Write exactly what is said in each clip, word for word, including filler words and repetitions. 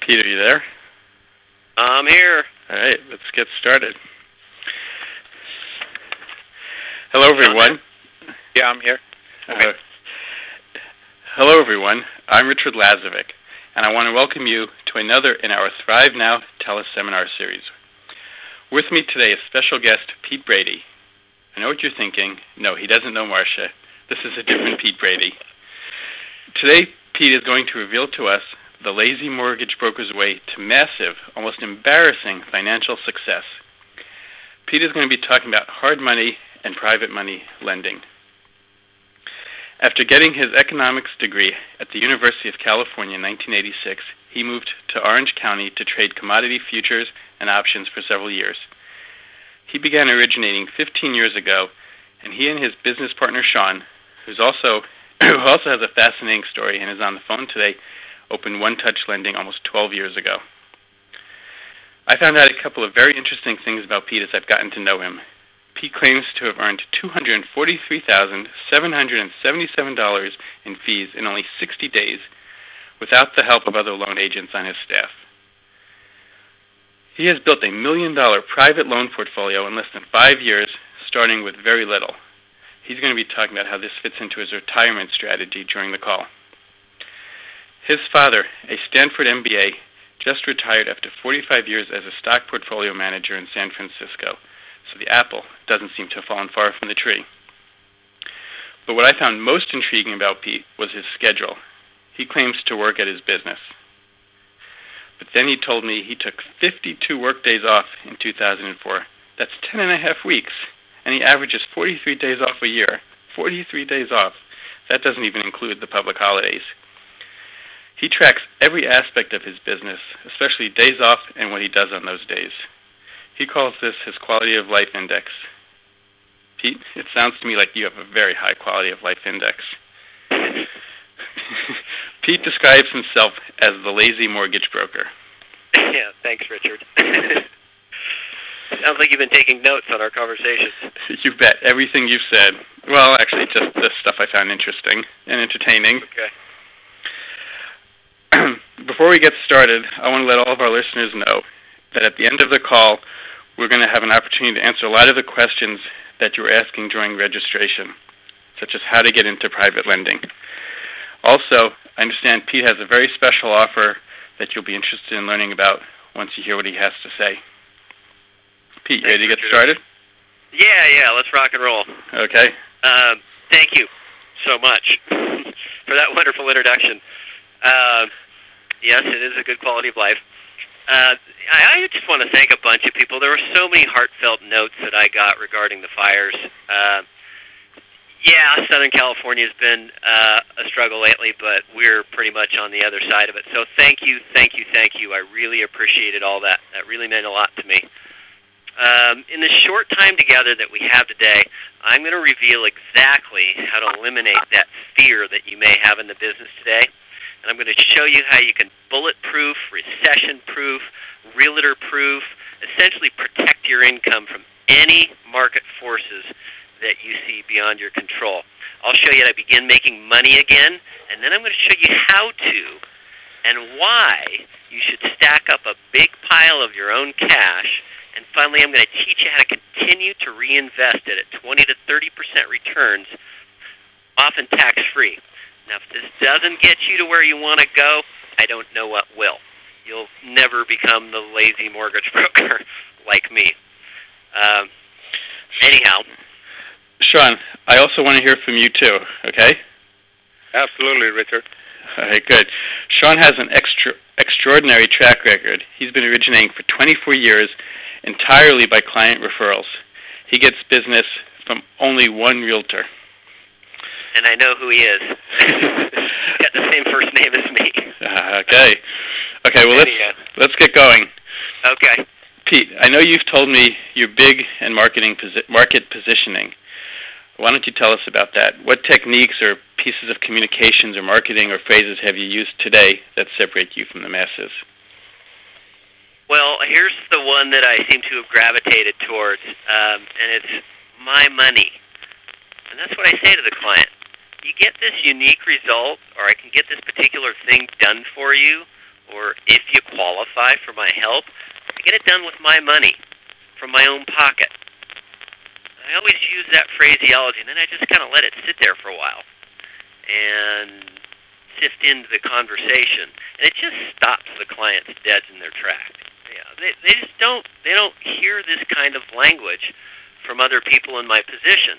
Pete, are you there? I'm here. All right, let's get started. Hello, everyone. Yeah, I'm here. Okay. Uh, hello, everyone. I'm Richard Lazovic, and I want to welcome you to another in our Thrive Now teleseminar series. With me today is special guest Pete Brady. I know what you're thinking. No, he doesn't know Marcia. This is a different Pete Brady. Today, Pete is going to reveal to us the lazy mortgage broker's way to massive, almost embarrassing financial success. Pete is going to be talking about hard money and private money lending. After getting his economics degree at the University of California in nineteen eighty-six, he moved to Orange County to trade commodity futures and options for several years. He began originating fifteen years ago, and he and his business partner Sean, who's also who also has a fascinating story and is on the phone today, opened One Touch Lending almost twelve years ago. I found out a couple of very interesting things about Pete as I've gotten to know him. Pete claims to have earned two hundred forty-three thousand seven hundred seventy-seven dollars in fees in only sixty days without the help of other loan agents on his staff. He has built a million-dollar private loan portfolio in less than five years, starting with very little. He's going to be talking about how this fits into his retirement strategy during the call. His father, a Stanford M B A, just retired after forty-five years as a stock portfolio manager in San Francisco, so the apple doesn't seem to have fallen far from the tree. But what I found most intriguing about Pete was his schedule. He claims to work at his business. But then he told me he took fifty-two work days off in two thousand four. That's ten and a half weeks, and he averages forty-three days off a year. forty-three days off. That doesn't even include the public holidays. He tracks every aspect of his business, especially days off and what he does on those days. He calls this his quality of life index. Pete, it sounds to me like you have a very high quality of life index. Pete describes himself as the lazy mortgage broker. Yeah, thanks, Richard. Sounds like you've been taking notes on our conversations. You bet. Everything you've said. Well, actually, just the stuff I found interesting and entertaining. Okay. Before we get started, I want to let all of our listeners know that at the end of the call, we're going to have an opportunity to answer a lot of the questions that you were asking during registration, such as how to get into private lending. Also, I understand Pete has a very special offer that you'll be interested in learning about once you hear what he has to say. Pete, you ready to get started? Yeah, yeah, let's rock and roll. Okay. Uh, thank you so much for that wonderful introduction. Uh, yes, it is a good quality of life. Uh, I, I just want to thank a bunch of people. There were so many heartfelt notes that I got regarding the fires. Uh, yeah, Southern California has been uh, a struggle lately, but we're pretty much on the other side of it. So thank you, thank you, thank you. I really appreciated all that. That really meant a lot to me. Um, in the short time together that we have today, I'm going to reveal exactly how to eliminate that fear that you may have in the business today. And I'm going to show you how you can bulletproof, recession-proof, realtor-proof, essentially protect your income from any market forces that you see beyond your control. I'll show you how to begin making money again, and then I'm going to show you how to and why you should stack up a big pile of your own cash. And finally, I'm going to teach you how to continue to reinvest it at twenty to thirty percent returns, often tax-free. Now, if this doesn't get you to where you want to go, I don't know what will. You'll never become the lazy mortgage broker like me. Um, anyhow. Sean, I also want to hear from you too, okay? Absolutely, Richard. All right, good. Sean has an extra, extraordinary track record. He's been originating for twenty-four years entirely by client referrals. He gets business from only one realtor. And I know who he is. He's got the same first name as me. Uh, okay. Okay, well, let's, let's get going. Okay. Pete, I know you've told me you're big in marketing posi- market positioning. Why don't you tell us about that? What techniques or pieces of communications or marketing or phrases have you used today that separate you from the masses? Well, here's the one that I seem to have gravitated towards, um, and it's my money. And that's what I say to the client. You get this unique result, or I can get this particular thing done for you or if you qualify for my help, I get it done with my money, from my own pocket. I always use that phraseology, and then I just kind of let it sit there for a while and sift into the conversation, and it just stops the clients dead in their tracks. Yeah, they they just don't they don't hear this kind of language from other people in my position,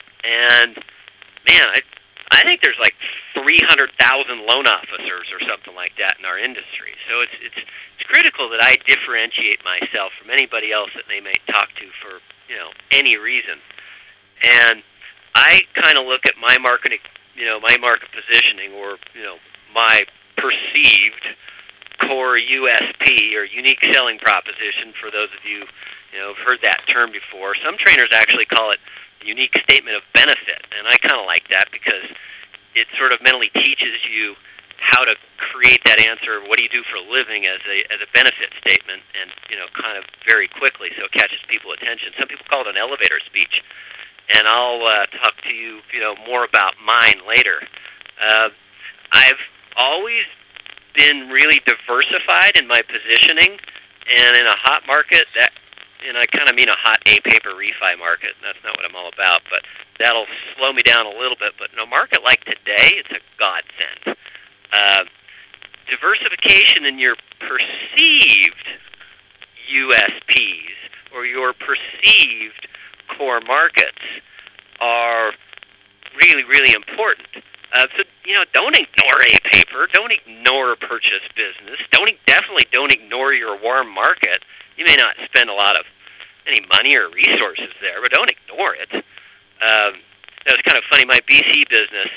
and man, I I think there's like three hundred thousand loan officers or something like that in our industry. So it's it's it's critical that I differentiate myself from anybody else that they may talk to for, you know, any reason. And I kind of look at my marketing, you know, my market positioning, or, you know, my perceived core U S P, or unique selling proposition, for those of you, you know, have heard that term before. Some trainers actually call it unique statement of benefit, and I kind of like that because it sort of mentally teaches you how to create that answer, what do you do for a living, as a as a benefit statement, and, you know, kind of very quickly, so it catches people's attention. Some people call it an elevator speech, and I'll uh, talk to you, you know, more about mine later. Uh, I've always been really diversified in my positioning, and in a hot market, that, and I kind of mean a hot A-paper refi market. That's not what I'm all about, but that'll slow me down a little bit. But in a market like today, it's a godsend. Uh, diversification in your perceived U S Ps or your perceived core markets are really, really important. Uh, so, you know, don't ignore A-paper. Don't ignore purchase business. Don't definitely don't ignore your warm market. You may not spend a lot of any money or resources there, but don't ignore it. Um, that was kind of funny. My B C business,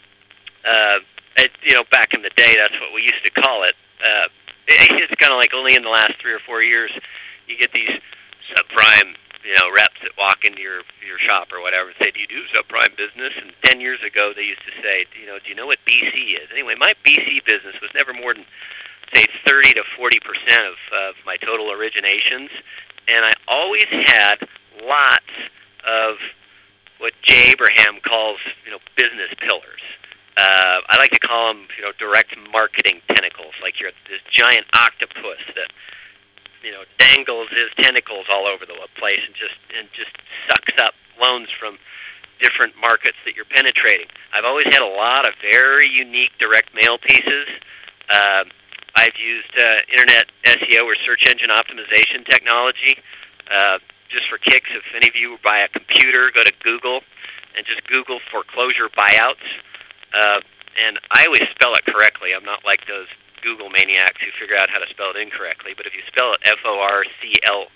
uh, it, you know, back in the day, that's what we used to call it. Uh, it it's kind of like only in the last three or four years you get these subprime, you know, reps that walk into your your shop or whatever and say, "Do you do subprime business?" And ten years ago, they used to say, "You know, do you know what B C is?" Anyway, my B C business was never more than, say, thirty to forty percent of, of my total originations, and I always had lots of what Jay Abraham calls, you know, business pillars. Uh, I like to call them, you know, direct marketing tentacles, like you're this giant octopus that, you know, dangles his tentacles all over the place and just and just sucks up loans from different markets that you're penetrating. I've always had a lot of very unique direct mail pieces. Uh, I've used uh, internet S E O or search engine optimization technology. Uh, just for kicks, if any of you buy a computer, go to Google and just Google foreclosure buyouts. Uh, and I always spell it correctly. I'm not like those Google maniacs who figure out how to spell it incorrectly. But if you spell it F O R C L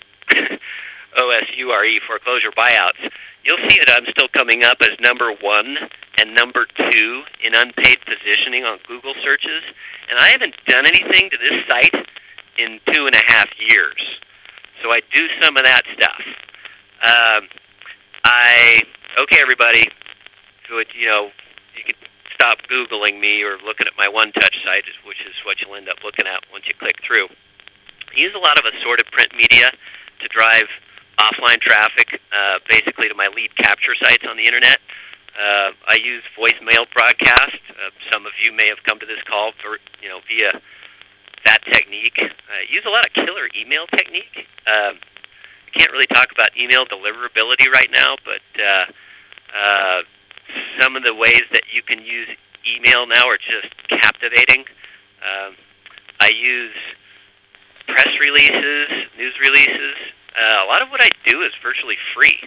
O S U R E, foreclosure buyouts, you'll see that I'm still coming up as number one and number two in unpaid positioning on Google searches. And I haven't done anything to this site in two and a half years. So I do some of that stuff. Um, I, okay, everybody, so it, you know, you can stop Googling me or looking at my One Touch site, which is what you'll end up looking at once you click through. I use a lot of assorted print media to drive offline traffic, uh, basically to my lead capture sites on the internet. Uh, I use voicemail broadcast. Uh, some of you may have come to this call for, you know, via that technique. I use a lot of killer email technique. Uh, I can't really talk about email deliverability right now, but uh, uh, some of the ways that you can use email now are just captivating. Um, I use press releases, news releases. Uh, a lot of what I do is virtually free.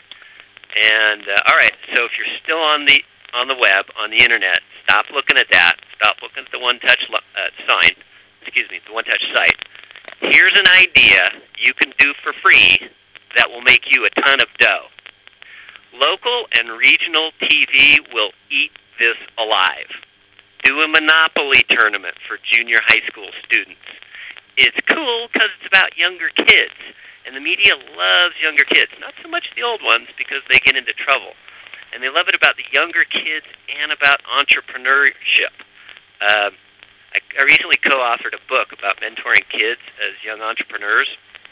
And uh, all right, so if you're still on the on the web, on the internet, stop looking at that. Stop looking at the One Touch uh, sign. Excuse me, the One Touch site. Here's an idea you can do for free that will make you a ton of dough. Local and regional T V will eat this alive. Do a Monopoly tournament for junior high school students. It's cool because it's about younger kids, and the media loves younger kids. Not so much the old ones because they get into trouble. And they love it about the younger kids and about entrepreneurship. Uh, I, I recently co-authored a book about mentoring kids as young entrepreneurs,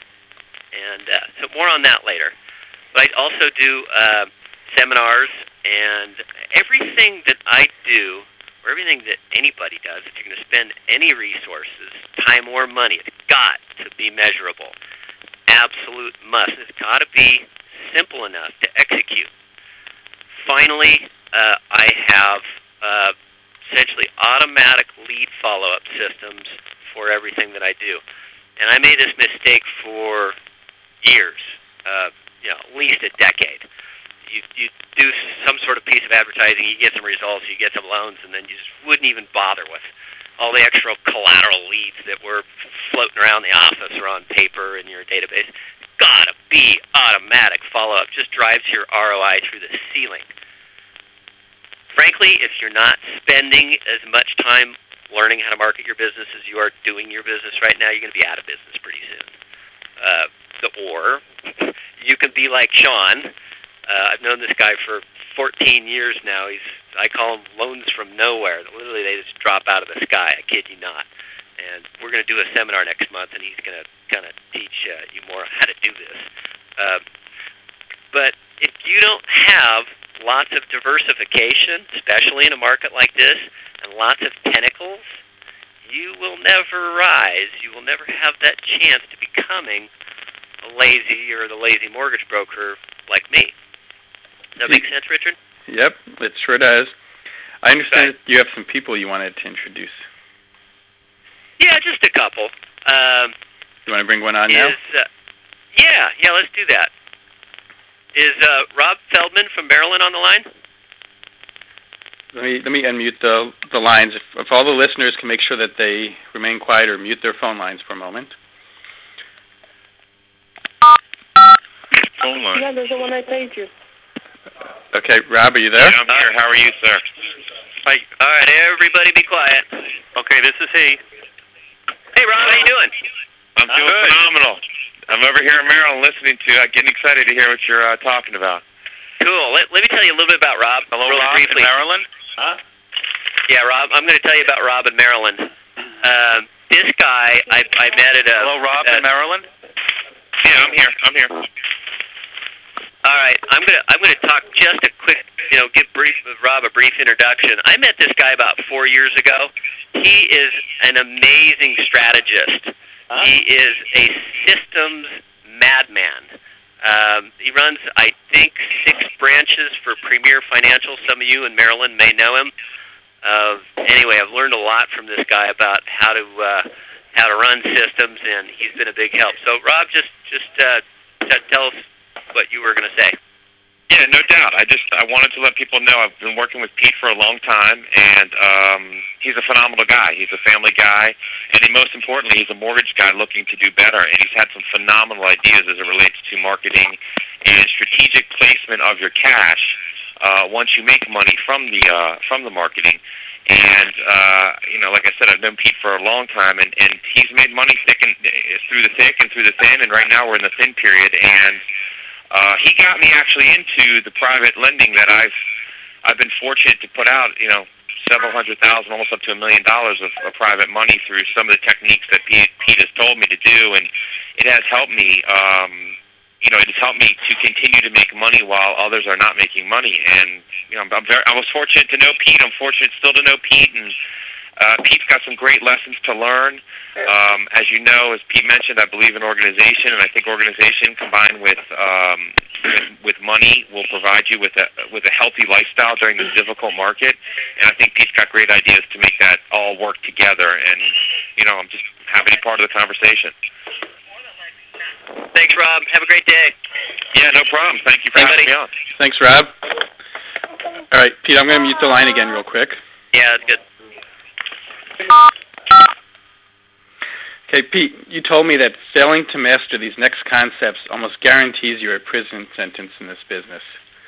and uh, so more on that later. But I also do uh, seminars, and everything that I do, or for everything that anybody does, if you're going to spend any resources, time or money, it's got to be measurable. Absolute must. It's got to be simple enough to execute. Finally, uh, I have uh, essentially automatic lead follow-up systems for everything that I do. And I made this mistake for years, uh, you know, at least a decade. You, you do some sort of piece of advertising, you get some results, you get some loans, and then you just wouldn't even bother with all the extra collateral leads that were floating around the office or on paper in your database. Gotta be automatic follow-up. Just drives your R O I through the ceiling. Frankly, if you're not spending as much time learning how to market your business as you are doing your business right now, you're going to be out of business pretty soon. Uh, or you can be like Sean. Uh, I've known this guy for fourteen years now. He's I call him loans from nowhere. Literally, they just drop out of the sky. I kid you not. And we're going to do a seminar next month, and he's going to kind of teach uh, you more how to do this. Uh, but if you don't have lots of diversification, especially in a market like this, and lots of tentacles, you will never rise. You will never have that chance to becoming a lazy or the lazy mortgage broker like me. Does that make sense, Richard? Yep, it sure does. I understand that you have some people you wanted to introduce. Yeah, just a couple. Um, you want to bring one on is, now? Uh, yeah, yeah, let's do that. Is uh, Rob Feldman from Maryland on the line? Let me let me unmute the the lines. If, if all the listeners can make sure that they remain quiet or mute their phone lines for a moment. Phone line. Yeah, there's the one I paid you. Okay, Rob, are you there? Yeah, I'm here. How are you, sir? Hi. All right, everybody be quiet. Okay, this is he. Hey, Rob, how you doing? I'm doing Good. phenomenal. I'm over here in Maryland listening to, uh, getting excited to hear what you're uh, talking about. Cool. Let, let me tell you a little bit about Rob. Hello, real Rob briefly. in Maryland? Huh? Yeah, Rob, I'm going to tell you about Rob in Maryland. Um, this guy, I, I met at a... Hello, Rob uh, in Maryland? Yeah, I'm here. I'm here. All right, I'm gonna I'm gonna talk just a quick, you know, give brief Rob a brief introduction. I met this guy about four years ago. He is an amazing strategist. Huh? He is a systems madman. Um, he runs, I think, six branches for Premier Financial. Some of you in Maryland may know him. Uh, anyway, I've learned a lot from this guy about how to uh, how to run systems, and he's been a big help. So, Rob, just just uh, t- tell us what you were going to say. Yeah, no doubt. I just I wanted to let people know I've been working with Pete for a long time, and um, he's a phenomenal guy. He's a family guy, and he, most importantly, he's a mortgage guy looking to do better, and he's had some phenomenal ideas as it relates to marketing and strategic placement of your cash uh, once you make money from the uh, from the marketing. And, uh, you know, like I said, I've known Pete for a long time, and, and he's made money thick and, through the thick and through the thin, and right now we're in the thin period, and Uh, he got me actually into the private lending that I've I've been fortunate to put out, you know, several hundred thousand, almost up to a million dollars of, of private money through some of the techniques that Pete, Pete has told me to do, and it has helped me. Um, you know, it has helped me to continue to make money while others are not making money. And you know, I'm, I'm very I was fortunate to know Pete. I'm fortunate still to know Pete, and uh, Pete's got some great lessons to learn. Um, as you know, as Pete mentioned, I believe in organization, and I think organization combined with, um, with with money will provide you with a with a healthy lifestyle during this difficult market. And I think Pete's got great ideas to make that all work together. And you know, I'm just happy to be part of the conversation. Thanks, Rob. Have a great day. Yeah, no problem. Thank you for Thanks, having me on. Thanks, Rob. All right, Pete, I'm going to mute the line again real quick. Yeah, that's good. Okay, Pete, you told me that failing to master these next concepts almost guarantees you a prison sentence in this business.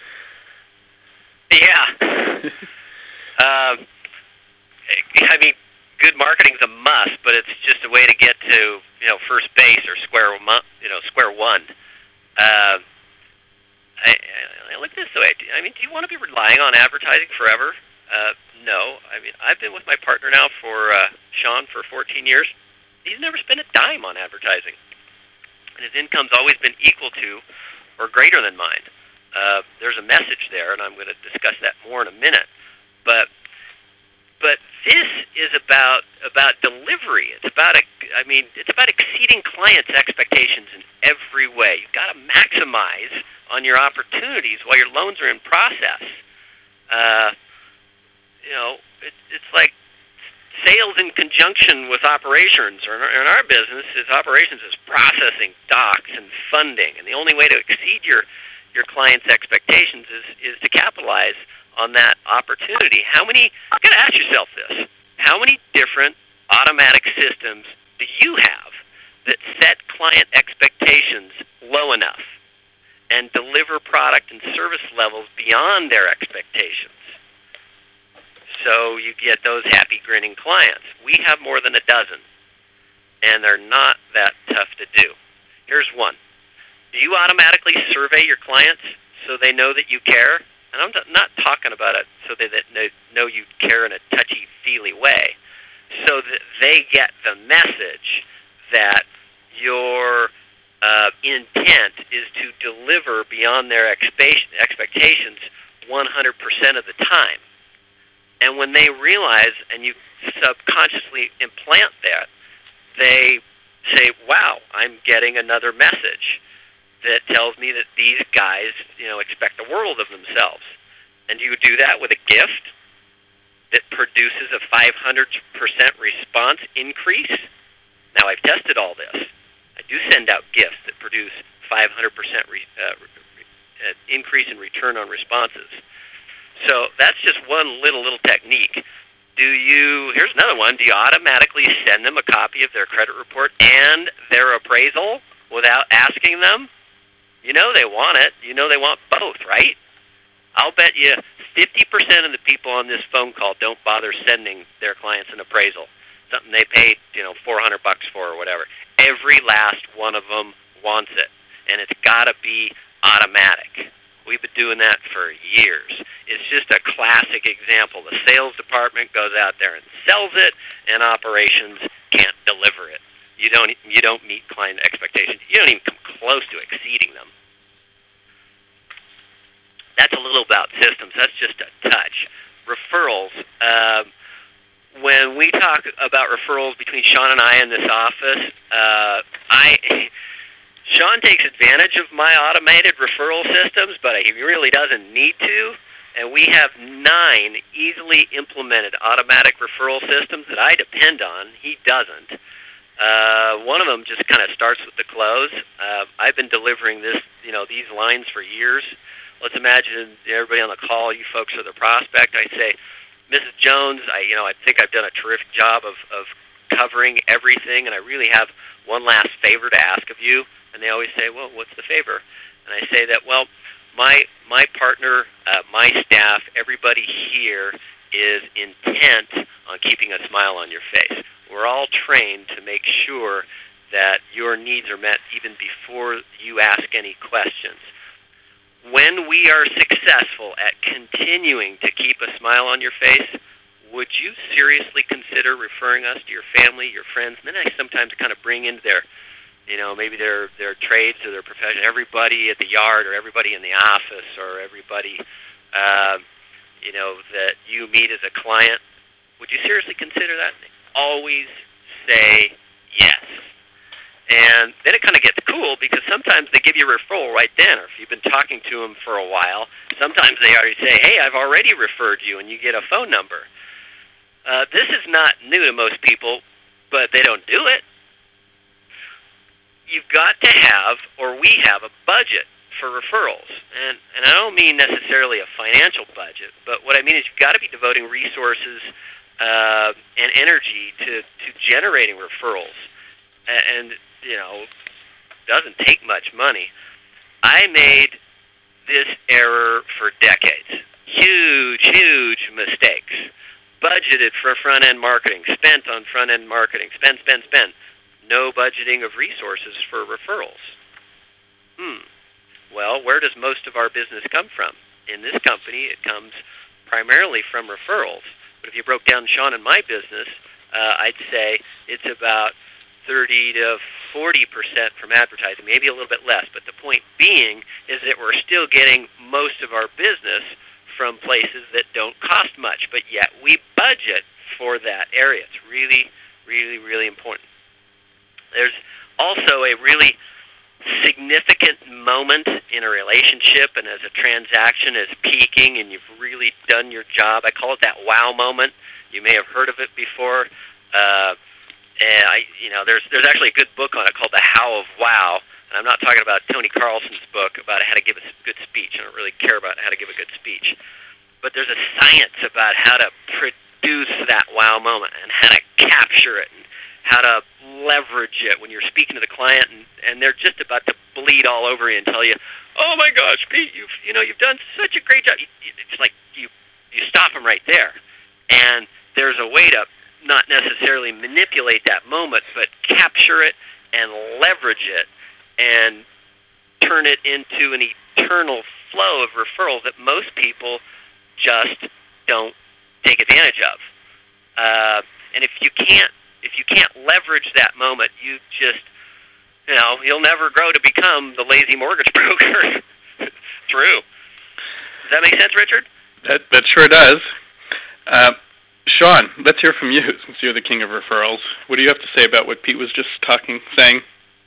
Yeah. um, I mean, good marketing's a must, but it's just a way to get to, you know, first base or square one, you know, square one. Uh, I, I look this way. I mean, do you want to be relying on advertising forever? Uh, no. I mean, I've been with my partner now for uh, Sean for fourteen years. He's never spent a dime on advertising, and his income's always been equal to or greater than mine. Uh, there's a message there, and I'm going to discuss that more in a minute. But But this is about about delivery. It's about a, I mean, it's about exceeding clients' expectations in every way. You've got to maximize on your opportunities while your loans are in process. Uh, you know, it, it's like sales in conjunction with operations. Or in our business, is operations is processing, docs, and funding. And the only way to exceed your your clients' expectations is is to capitalize on that opportunity. How many, you got to ask yourself this, how many different automatic systems do you have that set client expectations low enough and deliver product and service levels beyond their expectations? So you get those happy, grinning clients. We have more than a dozen, and they're not that tough to do. Here's one. Do you automatically survey your clients so they know that you care? And I'm not talking about it so they that know you care in a touchy-feely way, so that they get the message that your uh, intent is to deliver beyond their expectations one hundred percent of the time. And when they realize, and you subconsciously implant that, they say, wow, I'm getting another message that tells me that these guys, you know, expect the world of themselves. And you do that with a gift that produces a five hundred percent response increase. Now, I've tested all this. I do send out gifts that produce five hundred percent re, uh, uh, increase in return on responses. So that's just one little, little technique. Do you, here's another one, do you automatically send them a copy of their credit report and their appraisal without asking them? You know they want it. You know they want both, right? I'll bet you fifty percent of the people on this phone call don't bother sending their clients an appraisal, something they paid, you know, four hundred bucks for or whatever. Every last one of them wants it, and it's got to be automatic. We've been doing that for years. It's just a classic example. The sales department goes out there and sells it, and operations can't deliver it. You don't you don't meet client expectations. You don't even come close to exceeding them. That's a little about systems. That's just a touch. Referrals. Uh, when we talk about referrals between Sean and I in this office, uh, I Sean takes advantage of my automated referral systems, but he really doesn't need to. And we have nine easily implemented automatic referral systems that I depend on. He doesn't. Uh, one of them just kind of starts with the close. Uh, I've been delivering this, you know, these lines for years. Let's imagine everybody on the call, you folks are the prospect. I say, Missus Jones, I, you know, I think I've done a terrific job of, of covering everything, and I really have one last favor to ask of you. And they always say, well, what's the favor? And I say that, well, my my partner, uh, my staff, everybody here is intent on keeping a smile on your face. We're all trained to make sure that your needs are met even before you ask any questions. When we are successful at continuing to keep a smile on your face, would you seriously consider referring us to your family, your friends? And then I sometimes kind of bring into their, you know, maybe their their trades or their profession, everybody at the yard or everybody in the office or everybody, uh, you know, that you meet as a client. Would you seriously consider that? Always say yes. And then it kind of gets cool because sometimes they give you a referral right then, or if you've been talking to them for a while, sometimes they already say, hey, I've already referred you, and you get a phone number. Uh, this is not new to most people, but they don't do it. You've got to have, or we have, a budget for referrals. And, and I don't mean necessarily a financial budget, but what I mean is you've got to be devoting resources uh, and energy to, to generating referrals. And, you know, it doesn't take much money. I made this error for decades. Huge, huge mistakes. Budgeted for front-end marketing, spent on front-end marketing, spend, spend, spend. No budgeting of resources for referrals. Hmm. Well, where does most of our business come from? In this company, it comes primarily from referrals. But if you broke down Sean and my business, uh, I'd say it's about thirty to forty percent from advertising, maybe a little bit less. But the point being is that we're still getting most of our business from places that don't cost much, but yet we budget for that area. It's really, really, really important. There's also a really significant moment in a relationship and as a transaction is peaking and you've really done your job. I call it that wow moment. You may have heard of it before. Uh, and I, you know, there's there's actually a good book on it called The How of Wow. And I'm not talking about Tony Carlson's book about how to give a good speech. I don't really care about how to give a good speech. But there's a science about how to produce that wow moment and how to capture it and how to leverage it when you're speaking to the client and, and they're just about to bleed all over you and tell you, oh my gosh, Pete, you've you know you've done such a great job. It's like you you stop them right there, and there's a way to not necessarily manipulate that moment, but capture it and leverage it and turn it into an eternal flow of referrals that most people just don't take advantage of. Uh, and if you can't If you can't leverage that moment, you just, you know, you'll never grow to become the lazy mortgage broker. True. Does that make sense, Richard? That that sure does. Uh, Sean, let's hear from you, since you're the king of referrals. What do you have to say about what Pete was just talking, saying?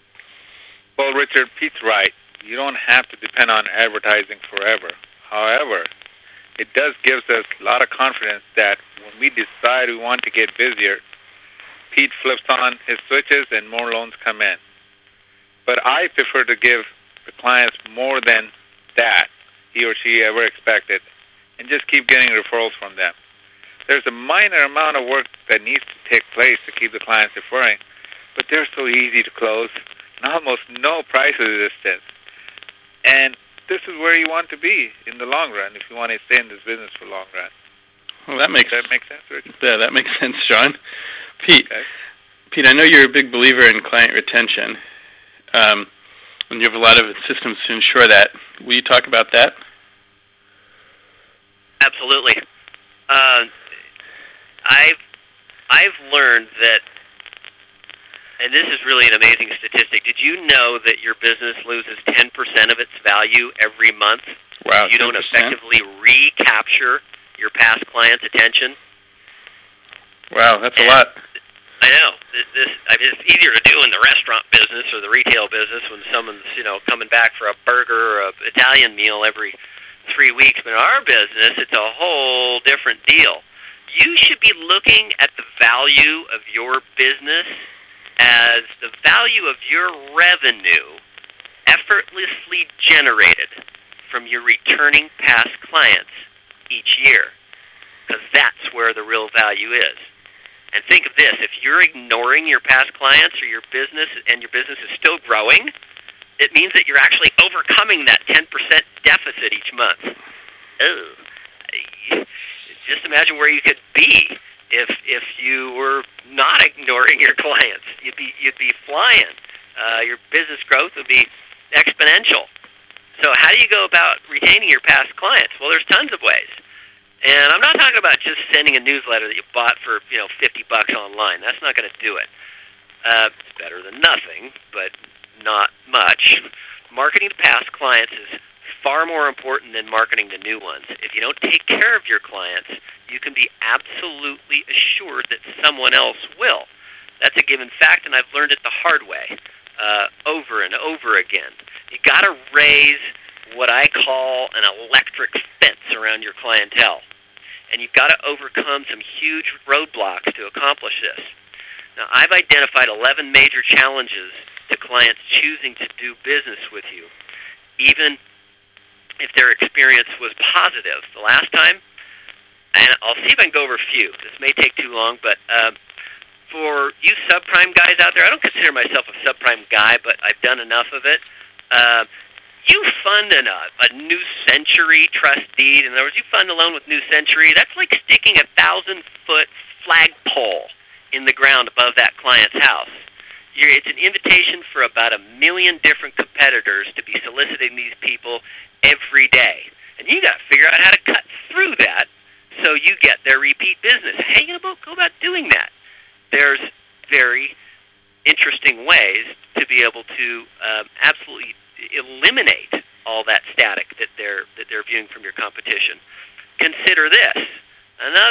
Well, Richard, Pete's right. You don't have to depend on advertising forever. However, it does give us a lot of confidence that when we decide we want to get busier, Pete flips on his switches and more loans come in. But I prefer to give the clients more than that he or she ever expected and just keep getting referrals from them. There's a minor amount of work that needs to take place to keep the clients referring, but they're so easy to close and almost no price resistance. And this is where you want to be in the long run if you want to stay in this business for the long run. Well, that makes Does that make sense, Richard? Yeah, that makes sense, Sean. Pete, Okay. Pete, I know you're a big believer in client retention, um, and you have a lot of systems to ensure that. Will you talk about that? Absolutely. Uh, I've I've learned that, and this is really an amazing statistic. Did you know that your business loses ten percent of its value every month? Wow, if you don't ten percent? effectively recapture your past clients' attention? Wow, that's and a lot. I know. This, I mean, it's easier to do in the restaurant business or the retail business when someone's, you know, coming back for a burger or an Italian meal every three weeks. But in our business, it's a whole different deal. You should be looking at the value of your business as the value of your revenue effortlessly generated from your returning past clients each year, because that's where the real value is. And think of this, if you're ignoring your past clients or your business and your business is still growing, it means that you're actually overcoming that ten percent deficit each month. Ugh. Just imagine where you could be if if you were not ignoring your clients. You'd be you'd be flying. Uh, your business growth would be exponential. So how do you go about retaining your past clients? Well, there's tons of ways. And I'm not talking about just sending a newsletter that you bought for, you know, fifty bucks online. That's not going to do it. Uh, it's better than nothing, but not much. Marketing to past clients is far more important than marketing to new ones. If you don't take care of your clients, you can be absolutely assured that someone else will. That's a given fact, and I've learned it the hard way, uh, over and over again. You got to raise what I call an electric fence around your clientele. And you've got to overcome some huge roadblocks to accomplish this. Now, I've identified eleven major challenges to clients choosing to do business with you, even if their experience was positive the last time. And I'll see if I can go over a few. This may take too long, but um, for you subprime guys out there, I don't consider myself a subprime guy, but I've done enough of it. Uh, You fund an, uh, a New Century trust deed. In other words, you fund a loan with New Century. That's like sticking a thousand-foot flagpole in the ground above that client's house. You're, it's an invitation for about a million different competitors to be soliciting these people every day. And you got to figure out how to cut through that so you get their repeat business. How are you going to go about doing that? There's very interesting ways to be able to um, absolutely eliminate all that static that they're that they're viewing from your competition. Consider this. Another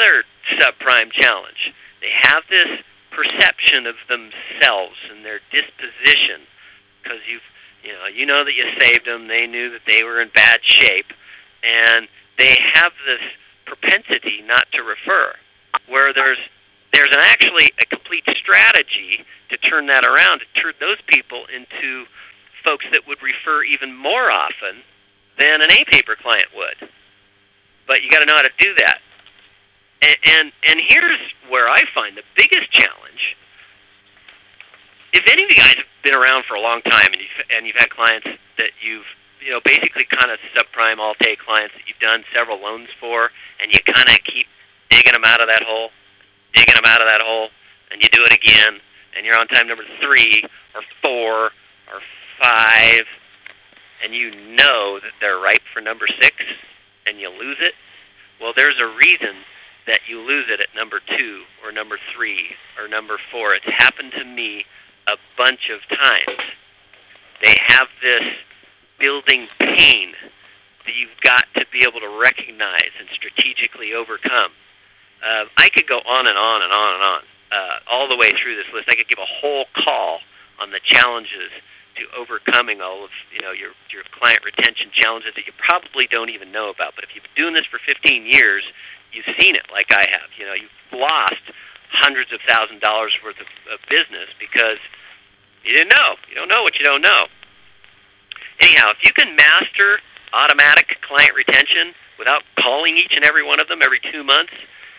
subprime challenge. They have this perception of themselves and their disposition because you've, you know, you know that you saved them. They knew that they were in bad shape, and they have this propensity not to refer, where there's there's an actually a complete strategy to turn that around, to turn those people into folks that would refer even more often than an A-paper client would. But you got to know how to do that. And, and and here's where I find the biggest challenge. If any of you guys have been around for a long time and you've, and you've had clients that you've, you know, basically kind of subprime Alt-A clients that you've done several loans for, and you kind of keep digging them out of that hole, digging them out of that hole, and you do it again, and you're on time number three or four or five, and you know that they're ripe for number six, and you lose it, well, there's a reason that you lose it at number two or number three or number four. It's happened to me a bunch of times. They have this building pain that you've got to be able to recognize and strategically overcome. Uh, I could go on and on and on and on, uh, all the way through this list. I could give a whole call on the challenges to overcoming all of, you know, your your client retention challenges that you probably don't even know about. But if you've been doing this for fifteen years, you've seen it like I have. You know, you've lost hundreds of thousand dollars worth of, of business because you didn't know. You don't know what you don't know. Anyhow, if you can master automatic client retention without calling each and every one of them every two months,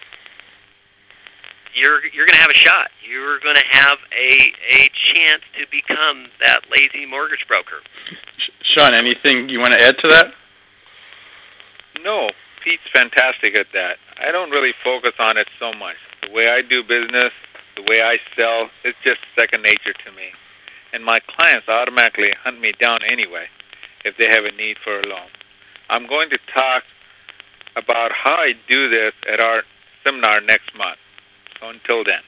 you're you're going to have a shot. You're going to have a a chance to become that lazy mortgage broker. Sean, anything you want to add to that? No, Pete's fantastic at that. I don't really focus on it so much. The way I do business, the way I sell, it's just second nature to me. And my clients automatically hunt me down anyway if they have a need for a loan. I'm going to talk about how I do this at our seminar next month. So until then.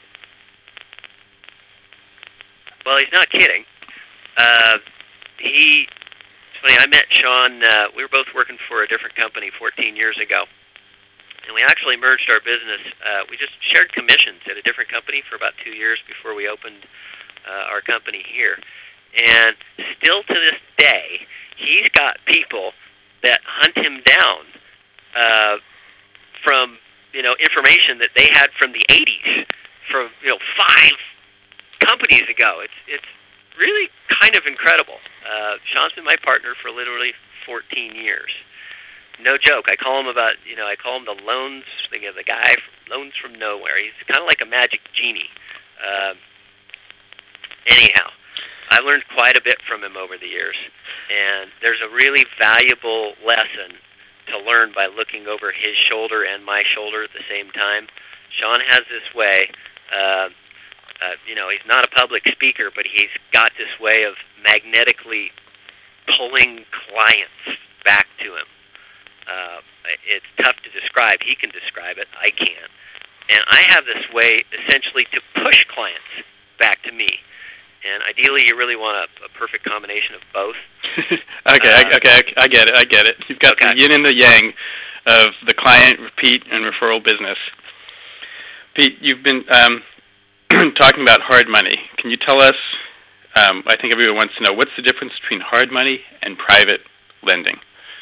Well, he's not kidding. Uh, he, it's funny, I met Sean, uh, we were both working for a different company fourteen years ago. And we actually merged our business. Uh, we just shared commissions at a different company for about two years before we opened uh, our company here. And still to this day, he's got people that hunt him down uh, from, you know, information that they had from the eighties, from, you know, five companies ago. It's it's really kind of incredible. Uh, Sean's been my partner for literally fourteen years. No joke. I call him about, you know, I call him the loans, the, the guy from loans from nowhere. He's kind of like a magic genie. Uh, anyhow, I learned quite a bit from him over the years, and there's a really valuable lesson to learn by looking over his shoulder and my shoulder at the same time. Sean has this way, uh, uh, you know, he's not a public speaker, but he's got this way of magnetically pulling clients back to him. Uh, it's tough to describe. He can describe it. I can't. And I have this way, essentially, to push clients back to me. And ideally, you really want a, a perfect combination of both. okay, uh, I, okay, I get it. I get it. You've got okay. the yin and the yang of the client, repeat, and referral business. Pete, you've been um, talking about hard money. Can you tell us? Um, I think everyone wants to know what's the difference between hard money and private lending.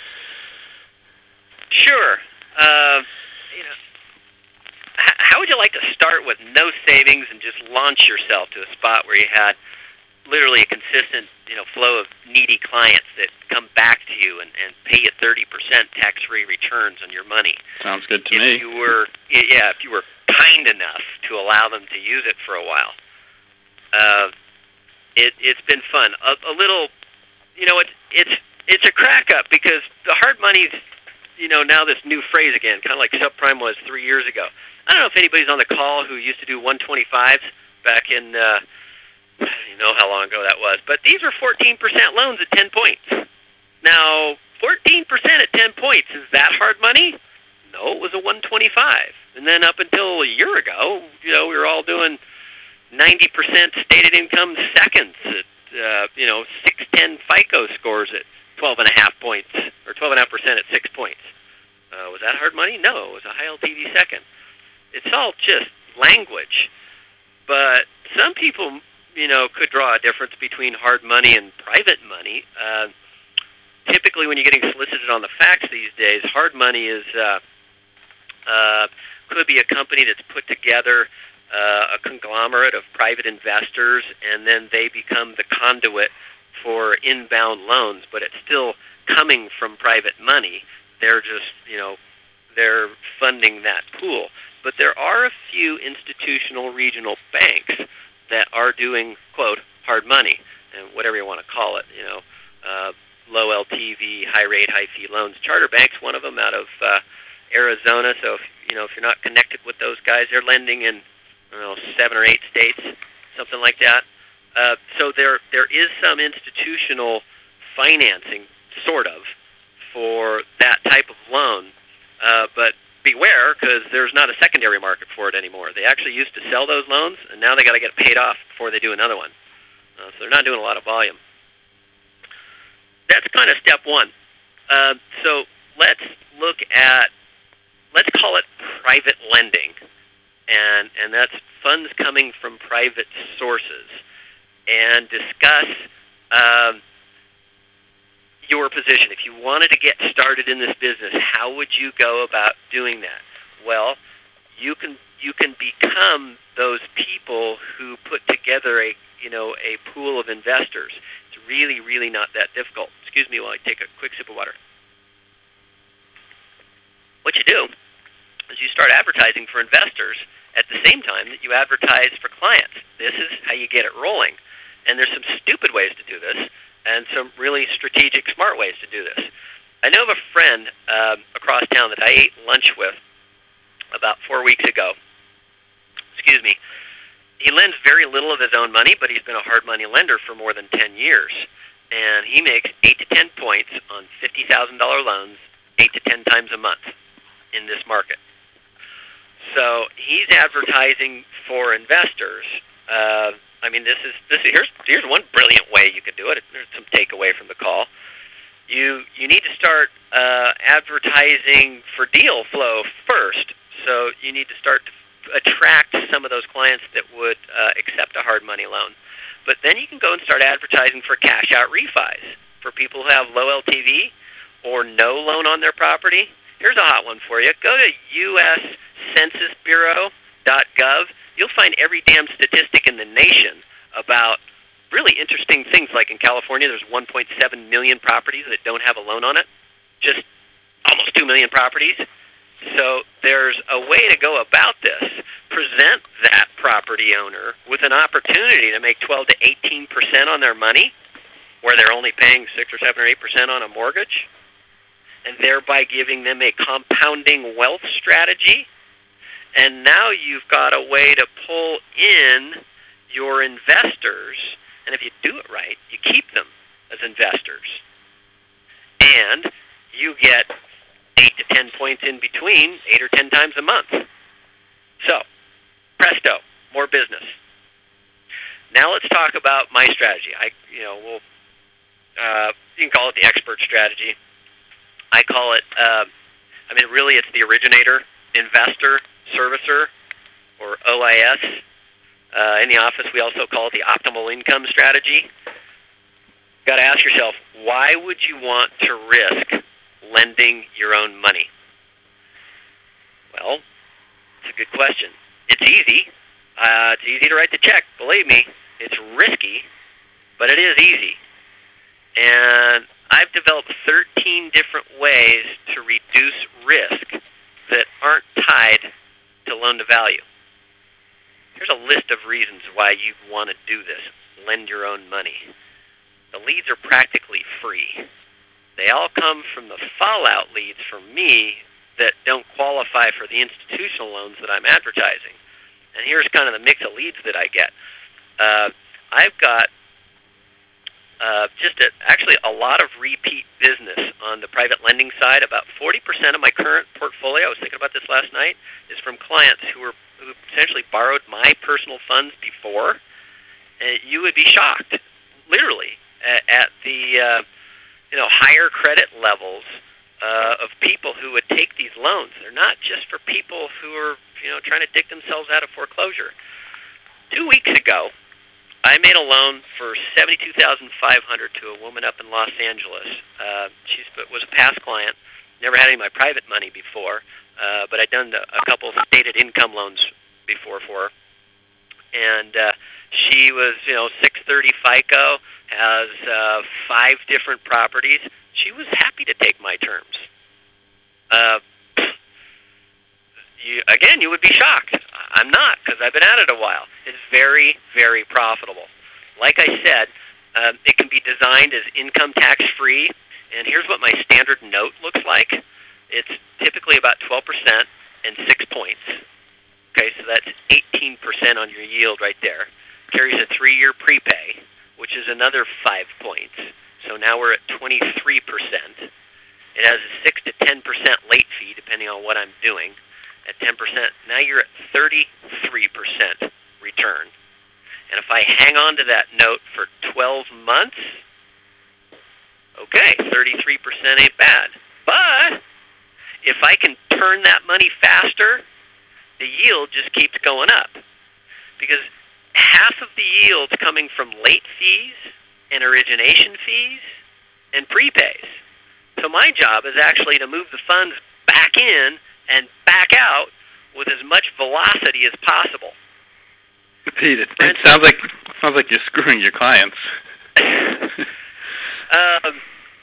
Sure. Uh, you know, h- how would you like to start with no savings and just launch yourself to a spot where you had literally a consistent, you know, flow of needy clients that come back to you and, and pay you thirty percent tax-free returns on your money? Sounds good to if me. You were, yeah, if you were kind enough to allow them to use it for a while. Uh, it, it's been fun. A, a little, you know, it's it's it's a crack up because the hard money's, you know, now this new phrase again, kind of like subprime was three years ago. I don't know if anybody's on the call who used to do one twenty-fives back in, uh, you know how long ago that was. But these were fourteen percent loans at ten points. Now, fourteen percent at ten points, is that hard money? No, it was a one twenty-five. And then up until a year ago, you know, we were all doing ninety percent stated income seconds at, uh, you know, six ten FICO scores at twelve and a half points, or twelve and a half percent at six points. Uh, was that hard money? No, it was a high L T V second. it's all just language. But some people, you know, could draw a difference between hard money and private money. Uh, typically, when you're getting solicited on the facts these days, hard money is uh, uh, could be a company that's put together uh, a conglomerate of private investors, and then they become the conduit for inbound loans, but it's still coming from private money. They're just, you know, they're funding that pool. But there are a few institutional regional banks that are doing, quote, hard money, and whatever you want to call it, you know, uh, low L T V, high rate, high fee loans. Charter Bank's one of them out of uh, Arizona. So, if, you know, if you're not connected with those guys, they're lending in, I don't know, seven or eight states, something like that. Uh, so there there is some institutional financing, sort of, for that type of loan. Uh, but beware, because there's not a secondary market for it anymore. They actually used to sell those loans, and now they got to get paid off before they do another one. Uh, so they're not doing a lot of volume. That's kind of step one. Uh, so let's look at, let's call it private lending, and and that's funds coming from private sources, and discuss um, your position. If you wanted to get started in this business, how would you go about doing that? Well, you can you can become those people who put together a you know a pool of investors. It's really really not that difficult. Excuse me while I take a quick sip of water. What you do is you start advertising for investors at the same time that you advertise for clients. This is how you get it rolling. And there's some stupid ways to do this, and some really strategic, smart ways to do this. I know of a friend uh, across town that I ate lunch with about four weeks ago. Excuse me. He lends very little of his own money, but he's been a hard money lender for more than ten years. And he makes eight to ten points on fifty thousand dollars loans eight to ten times a month in this market. So he's advertising for investors. Uh, I mean, this is this is, here's here's one brilliant way you could do it. There's some takeaway from the call. You you need to start uh, advertising for deal flow first. So you need to start to attract some of those clients that would uh, accept a hard money loan. But then you can go and start advertising for cash out refis for people who have low L T V or no loan on their property. Here's a hot one for you. Go to U S Census Bureau dot gov. You'll find every damn statistic in the nation about really interesting things. Like in California, there's one point seven million properties that don't have a loan on it. Just almost two million properties. So there's a way to go about this. Present that property owner with an opportunity to make twelve to eighteen percent on their money, where they're only paying six or seven or eight percent on a mortgage, and thereby giving them a compounding wealth strategy. And now you've got a way to pull in your investors, and if you do it right, you keep them as investors. And you get eight to ten points in between, eight or ten times a month. So, presto, more business. Now let's talk about my strategy. I, you know, we'll, uh, you can call it the expert strategy. I call it, uh, I mean, really it's the originator, investor, servicer, or O I S. Uh, in the office, we also call it the optimal income strategy. You've got to ask yourself, why would you want to risk lending your own money? Well, it's a good question. It's easy. Uh, it's easy to write the check. Believe me, it's risky, but it is easy. And I've developed thirteen different ways to reduce risk that aren't tied to loan to value. Here's a list of reasons why you want to do this. Lend your own money. The leads are practically free. They all come from the fallout leads from me that don't qualify for the institutional loans that I'm advertising. And here's kind of the mix of leads that I get. Uh, I've got uh, just a, actually a lot of repeat business on the private lending side. About forty percent of my current portfolio, I was thinking about this last night, is from clients who were who essentially borrowed my personal funds before. And you would be shocked, literally, at, at the uh, you know higher credit levels uh, of people who would take these loans. They're not just for people who are, you know, trying to dig themselves out of foreclosure. Two weeks ago, I made a loan for seventy-two thousand five hundred dollars to a woman up in Los Angeles. Uh, she was a past client. Never had any of my private money before, uh, but I'd done a, a couple of stated income loans before for her. And uh, she was, you know, six thirty FICO, has uh, five different properties. She was happy to take my terms. Uh, you, again, you would be shocked. I'm not, because I've been at it a while. It's very, very profitable. Like I said, uh, it can be designed as income tax-free, and here's what my standard note looks like. It's typically about twelve percent and six points. Okay, so that's eighteen percent on your yield right there. Carries a three-year prepay, which is another five points. So now we're at twenty-three percent. It has a six to ten percent late fee, depending on what I'm doing. At ten percent, now you're at thirty-three percent return. And if I hang on to that note for twelve months, okay, thirty-three percent ain't bad. But if I can turn that money faster, the yield just keeps going up. Because half of the yield's coming from late fees and origination fees and prepays. So my job is actually to move the funds back in and back out with as much velocity as possible. Pete, it, it sounds like sounds like you're screwing your clients. um,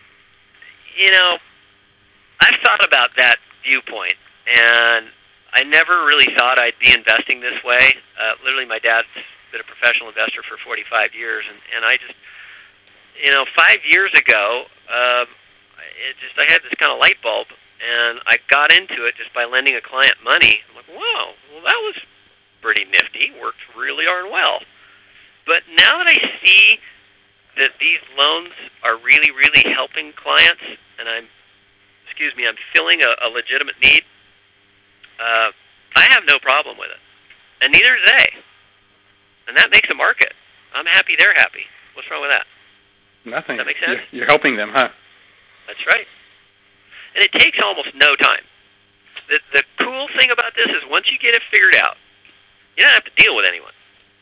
you know, I've thought about that viewpoint, and I never really thought I'd be investing this way. Uh, literally, my dad's been a professional investor for forty-five years, and, and I just, you know, five years ago, uh, it just I had this kind of light bulb, and I got into it just by lending a client money. I'm like, whoa, well, that was pretty nifty, worked really darn well. But now that I see that these loans are really, really helping clients, and I'm, excuse me, I'm filling a, a legitimate need, uh, I have no problem with it. And neither do they. And that makes a market. I'm happy they're happy. What's wrong with that? Nothing. Does that make sense? You're, you're helping them, huh? That's right. And it takes almost no time. The, the cool thing about this is once you get it figured out, you don't have to deal with anyone.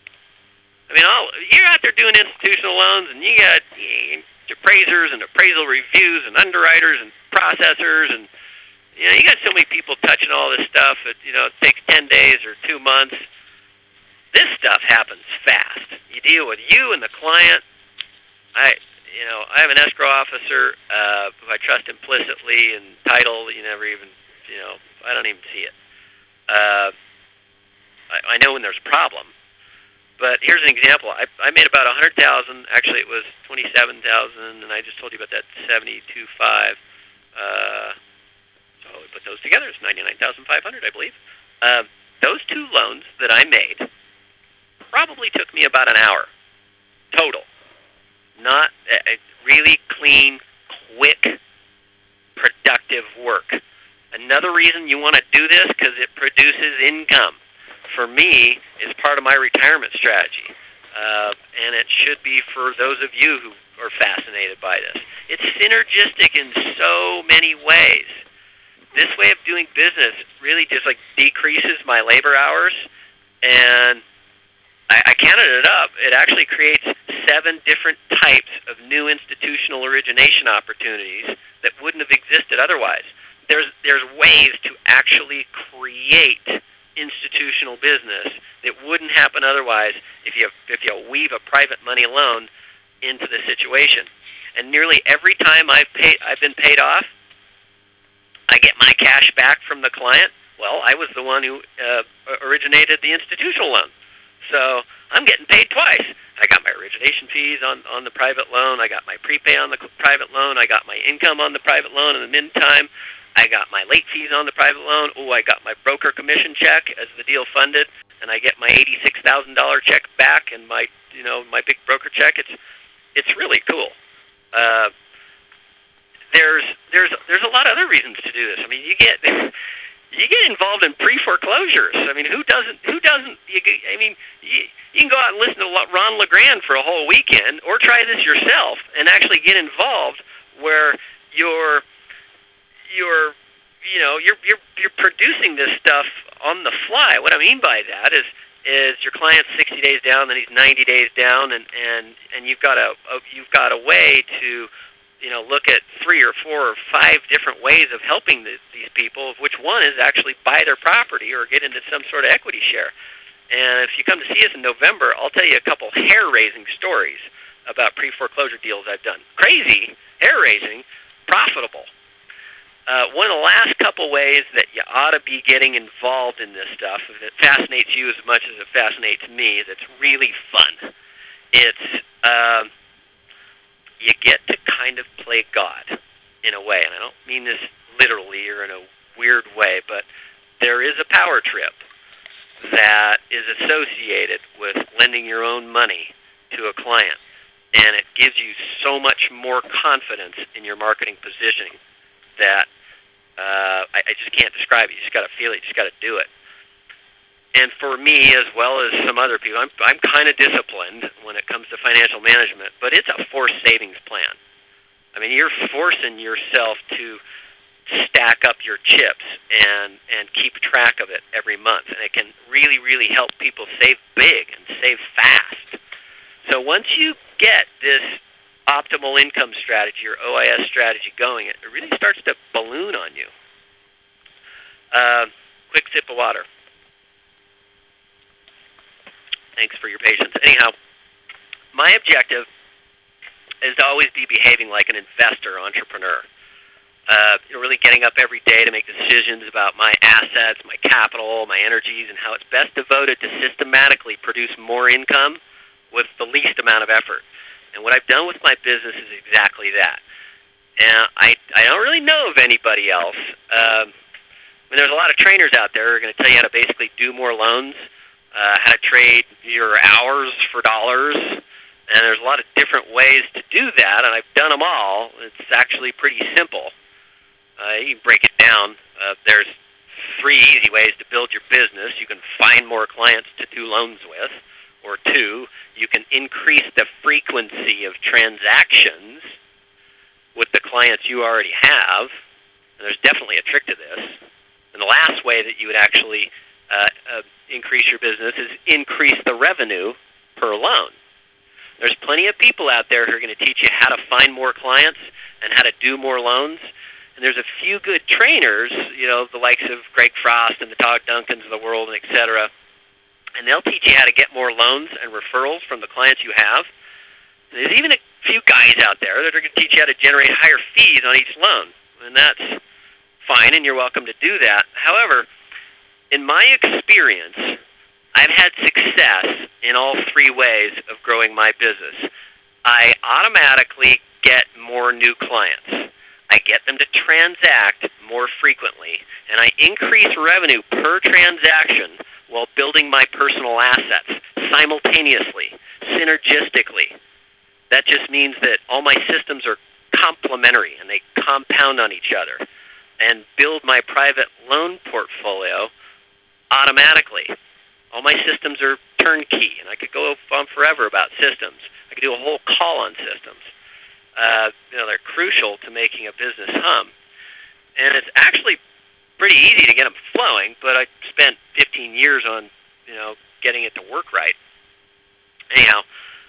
I mean, all, you're out there doing institutional loans, and you got you know, appraisers and appraisal reviews and underwriters and processors, and you know you got so many people touching all this stuff. That, you know, it takes ten days or two months. This stuff happens fast. You deal with you and the client. I, you know, I have an escrow officer uh, who I trust implicitly, and title you never even, you know, I don't even see it. Uh, I, I know when there's a problem. But here's an example. I, I made about one hundred thousand dollars. Actually, it was twenty-seven thousand dollars, and I just told you about that seventy-two five. Uh, so we put those together. It's ninety-nine thousand five hundred dollars, I believe. Uh, those two loans that I made probably took me about an hour total. Not uh, really clean, quick, productive work. Another reason you want to do this because it produces income. For me, is part of my retirement strategy, uh, and it should be for those of you who are fascinated by this. It's synergistic in so many ways. This way of doing business really just like decreases my labor hours, and I, I counted it up. It actually creates seven different types of new institutional origination opportunities that wouldn't have existed otherwise. There's there's ways to actually create institutional business that wouldn't happen otherwise if you if you weave a private money loan into the situation. And nearly every time I've paid I've been paid off, I get my cash back from the client. Well, I was the one who uh, originated the institutional loan, so I'm getting paid twice. I got my origination fees on on the private loan. I got my prepay on the private loan. I got my income on the private loan in the meantime. I got my late fees on the private loan. Oh, I got my broker commission check as the deal funded, and I get my eighty-six thousand dollar check back and my, you know, my big broker check. It's, it's really cool. Uh, there's, there's, there's a lot of other reasons to do this. I mean, you get, you get involved in pre-foreclosures. I mean, who doesn't, who doesn't? You, I mean, you, you can go out and listen to Ron LeGrand for a whole weekend, or try this yourself and actually get involved where you're you're, you know, you're you're you're producing this stuff on the fly. What I mean by that is is your client's sixty days down, then he's ninety days down, and and and you've got a, a you've got a way to, you know, look at three or four or five different ways of helping the, these people, of which one is actually buy their property or get into some sort of equity share. And if you come to see us in November, I'll tell you a couple hair-raising stories about pre-foreclosure deals I've done. Crazy, hair-raising, profitable. Uh, one of the last couple ways that you ought to be getting involved in this stuff, if it fascinates you as much as it fascinates me, is it's really fun. It's, um, you get to kind of play God in a way, and I don't mean this literally or in a weird way, but there is a power trip that is associated with lending your own money to a client, and it gives you so much more confidence in your marketing positioning that uh, I, I just can't describe it. You just got to feel it. You just got to do it. And for me, as well as some other people, I'm I'm kind of disciplined when it comes to financial management, but it's a forced savings plan. I mean, you're forcing yourself to stack up your chips and and keep track of it every month, and it can really, really help people save big and save fast. So once you get this optimal income strategy or O I S strategy going, it really starts to balloon on you. Uh, quick sip of water. Thanks for your patience. Anyhow, my objective is to always be behaving like an investor entrepreneur. Uh, you know, really getting up every day to make decisions about my assets, my capital, my energies, and how it's best devoted to systematically produce more income with the least amount of effort. And what I've done with my business is exactly that. And I I don't really know of anybody else. Um, I mean, there's a lot of trainers out there who are going to tell you how to basically do more loans, uh, how to trade your hours for dollars, and there's a lot of different ways to do that, and I've done them all. It's actually pretty simple. Uh, you can break it down. Uh, there's three easy ways to build your business. You can find more clients to do loans with, or two, you can increase the frequency of transactions with the clients you already have, and there's definitely a trick to this. And the last way that you would actually uh, uh, increase your business is increase the revenue per loan. There's plenty of people out there who are going to teach you how to find more clients and how to do more loans. And there's a few good trainers, you know, the likes of Greg Frost and the Todd Duncans of the world, and et cetera, and they'll teach you how to get more loans and referrals from the clients you have. There's even a few guys out there that are going to teach you how to generate higher fees on each loan, and that's fine, and you're welcome to do that. However, in my experience, I've had success in all three ways of growing my business. I automatically get more new clients. I get them to transact more frequently, and I increase revenue per transaction while building my personal assets simultaneously, synergistically. That just means that all my systems are complementary and they compound on each other and build my private loan portfolio automatically. All my systems are turnkey, and I could go on forever about systems. I could do a whole call on systems. Uh, you know, they're crucial to making a business hum. And it's actually pretty easy to get them flowing, but I spent fifteen years on, you know, getting it to work right. Anyhow,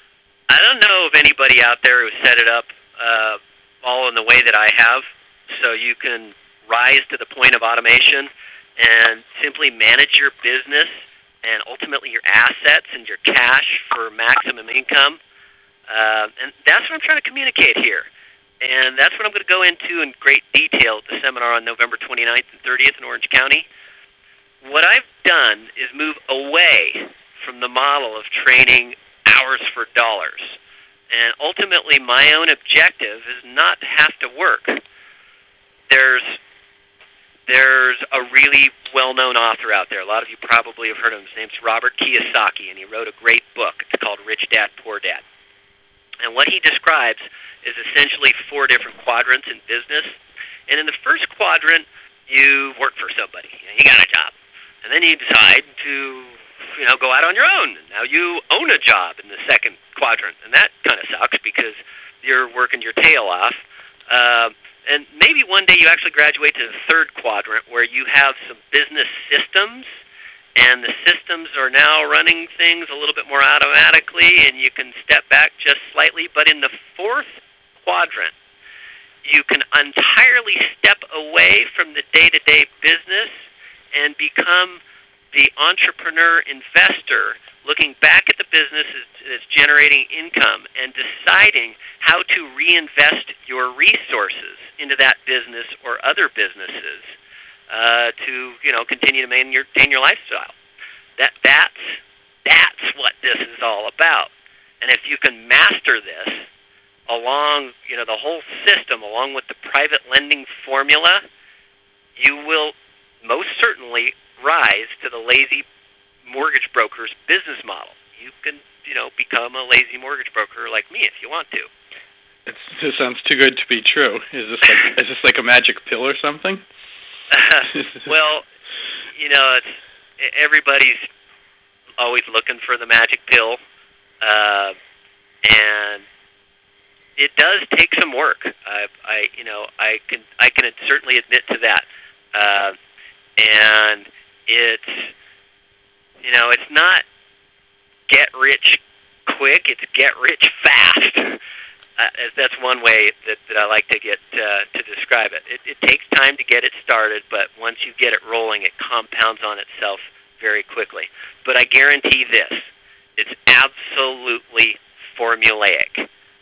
I don't know of anybody out there who set it up uh, all in the way that I have, so you can rise to the point of automation and simply manage your business and ultimately your assets and your cash for maximum income. Uh, and that's what I'm trying to communicate here. And that's what I'm going to go into in great detail at the seminar on November twenty-ninth and thirtieth in Orange County. What I've done is move away from the model of trading hours for dollars. And ultimately, my own objective is not to have to work. There's there's a really well-known author out there. A lot of you probably have heard of him. His name's Robert Kiyosaki, and he wrote a great book. It's called Rich Dad, Poor Dad. And what he describes is essentially four different quadrants in business. And in the first quadrant, you work for somebody. You got a job. And then you decide to, you know, go out on your own. Now you own a job in the second quadrant. And that kind of sucks because you're working your tail off. Uh, and maybe one day you actually graduate to the third quadrant where you have some business systems, and the systems are now running things a little bit more automatically, and you can step back just slightly. But in the fourth quadrant, you can entirely step away from the day-to-day business and become the entrepreneur investor, looking back at the business that's generating income and deciding how to reinvest your resources into that business or other businesses uh, to, you know, continue to maintain your, maintain your lifestyle. That that's that's what this is all about. And if you can master this along, you know, the whole system, along with the private lending formula, you will most certainly rise to the lazy mortgage broker's business model. You can, you know, become a lazy mortgage broker like me if you want to. It's, this sounds too good to be true. Is this like is this like a magic pill or something? Uh, well, you know, it's everybody's always looking for the magic pill, uh, and it does take some work. I, I, you know, I can I can certainly admit to that, uh, and it's, you know, it's not get rich quick. It's get rich fast. Uh, that's one way that, that I like to get uh, to describe it. it. It takes time to get it started, but once you get it rolling, it compounds on itself very quickly. But I guarantee this, it's absolutely formulaic.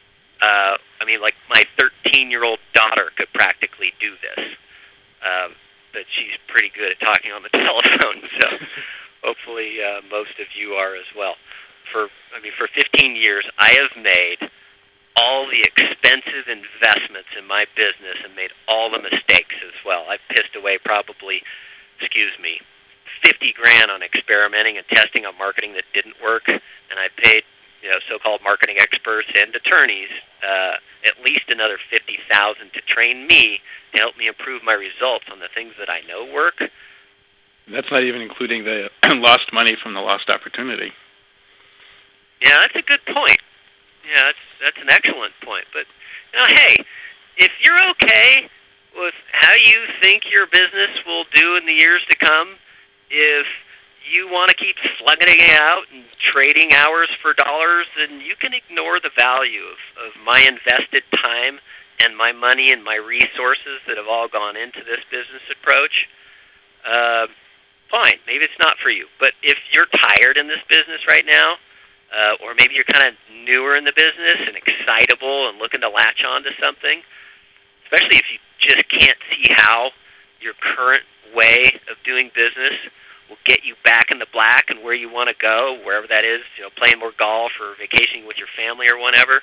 Uh, I mean, like my thirteen-year-old daughter could practically do this, uh, but she's pretty good at talking on the telephone, so hopefully uh, most of you are as well. For I mean, for fifteen years, I have made all the expensive investments in my business and made all the mistakes as well. I've pissed away probably, excuse me, fifty grand on experimenting and testing on marketing that didn't work, and I paid, you know, so-called marketing experts and attorneys uh, at least another fifty thousand dollars to train me to help me improve my results on the things that I know work. That's not even including the lost money from the lost opportunity. Yeah, that's a good point. Yeah, that's that's an excellent point. But, you know, hey, if you're okay with how you think your business will do in the years to come, if you want to keep slugging it out and trading hours for dollars, then you can ignore the value of, of my invested time and my money and my resources that have all gone into this business approach. Uh, fine, maybe it's not for you. But if you're tired in this business right now, Uh, or maybe you're kind of newer in the business and excitable and looking to latch on to something, especially if you just can't see how your current way of doing business will get you back in the black and where you want to go, wherever that is, you know, playing more golf or vacationing with your family or whatever,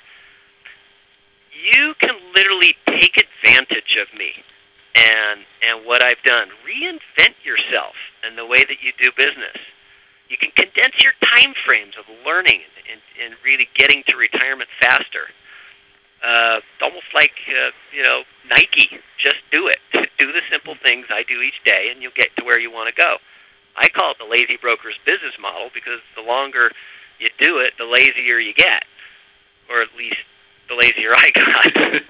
you can literally take advantage of me and, and what I've done. Reinvent yourself in the way that you do business. You can condense your time frames of learning and, and, and really getting to retirement faster. Uh, almost like, uh, you know, Nike. Just do it. Do the simple things I do each day, and you'll get to where you want to go. I call it the lazy broker's business model because the longer you do it, the lazier you get, or at least the lazier I got.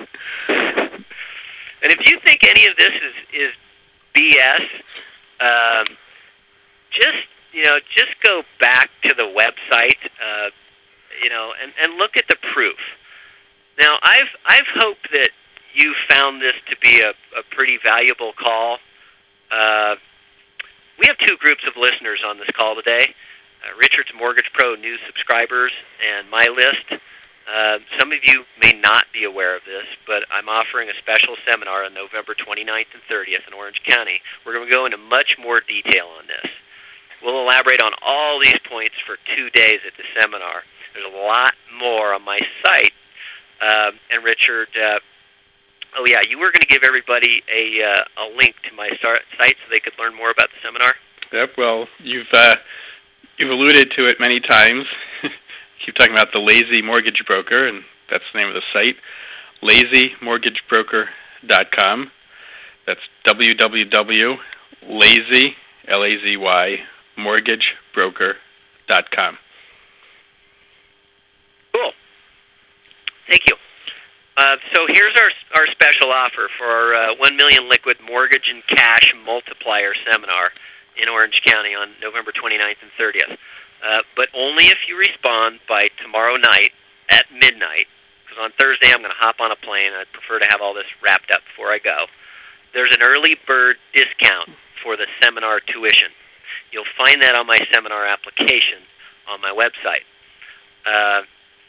And if you think any of this is, is B S, um, just... You know, just go back to the website, uh, you know, and, and look at the proof. Now, I've I've hoped that you found this to be a, a pretty valuable call. Uh, we have two groups of listeners on this call today, uh, Richard's Mortgage Pro new subscribers and my list. Uh, some of you may not be aware of this, but I'm offering a special seminar on November twenty-ninth and thirtieth in Orange County. We're going to go into much more detail on this. We'll elaborate on all these points for two days at the seminar. There's a lot more on my site. Uh, and Richard, uh, oh yeah, you were going to give everybody a uh, a link to my site so they could learn more about the seminar? Yep, well, you've, uh, you've alluded to it many times. Keep talking about the Lazy Mortgage Broker, and that's the name of the site, lazy mortgage broker dot com. That's w w w dot lazy, L A Z Y, mortgage broker dot com. Cool. Thank you. Uh, so here's our our special offer for our uh, one million Liquid Mortgage and Cash Multiplier Seminar in Orange County on November twenty-ninth and thirtieth. Uh, but only if you respond by tomorrow night at midnight, because on Thursday I'm going to hop on a plane. I'd prefer to have all this wrapped up before I go. There's an early bird discount for the seminar tuition. You'll find that on my seminar application on my website. Uh,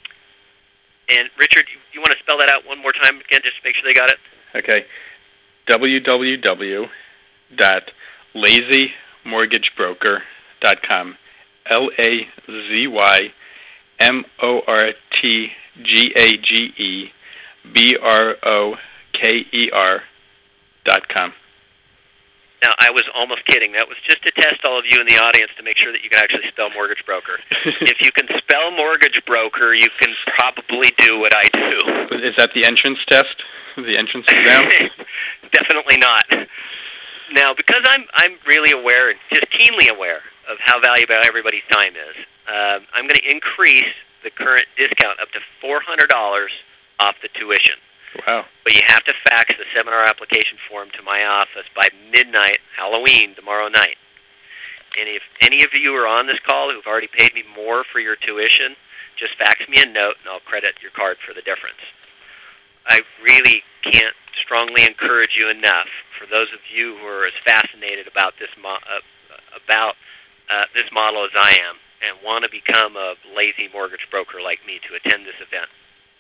And, Richard, you, you want to spell that out one more time again, just to make sure they got it? Okay. w w w dot lazy mortgage broker dot com. L A Z Y M O R T G A G E B R O K E R dot com. Now, I was almost kidding. That was just to test all of you in the audience to make sure that you can actually spell mortgage broker. If you can spell mortgage broker, you can probably do what I do. Is that the entrance test? The entrance exam? Definitely not. Now, because I'm I'm really aware, just keenly aware of how valuable everybody's time is, uh, I'm going to increase the current discount up to four hundred dollars off the tuition. Wow. But you have to fax the seminar application form to my office by midnight, Halloween, tomorrow night. And if any of you are on this call who've already paid me more for your tuition, just fax me a note and I'll credit your card for the difference. I really can't strongly encourage you enough, for those of you who are as fascinated about this mo- uh, about uh, this model as I am and want to become a lazy mortgage broker like me, to attend this event.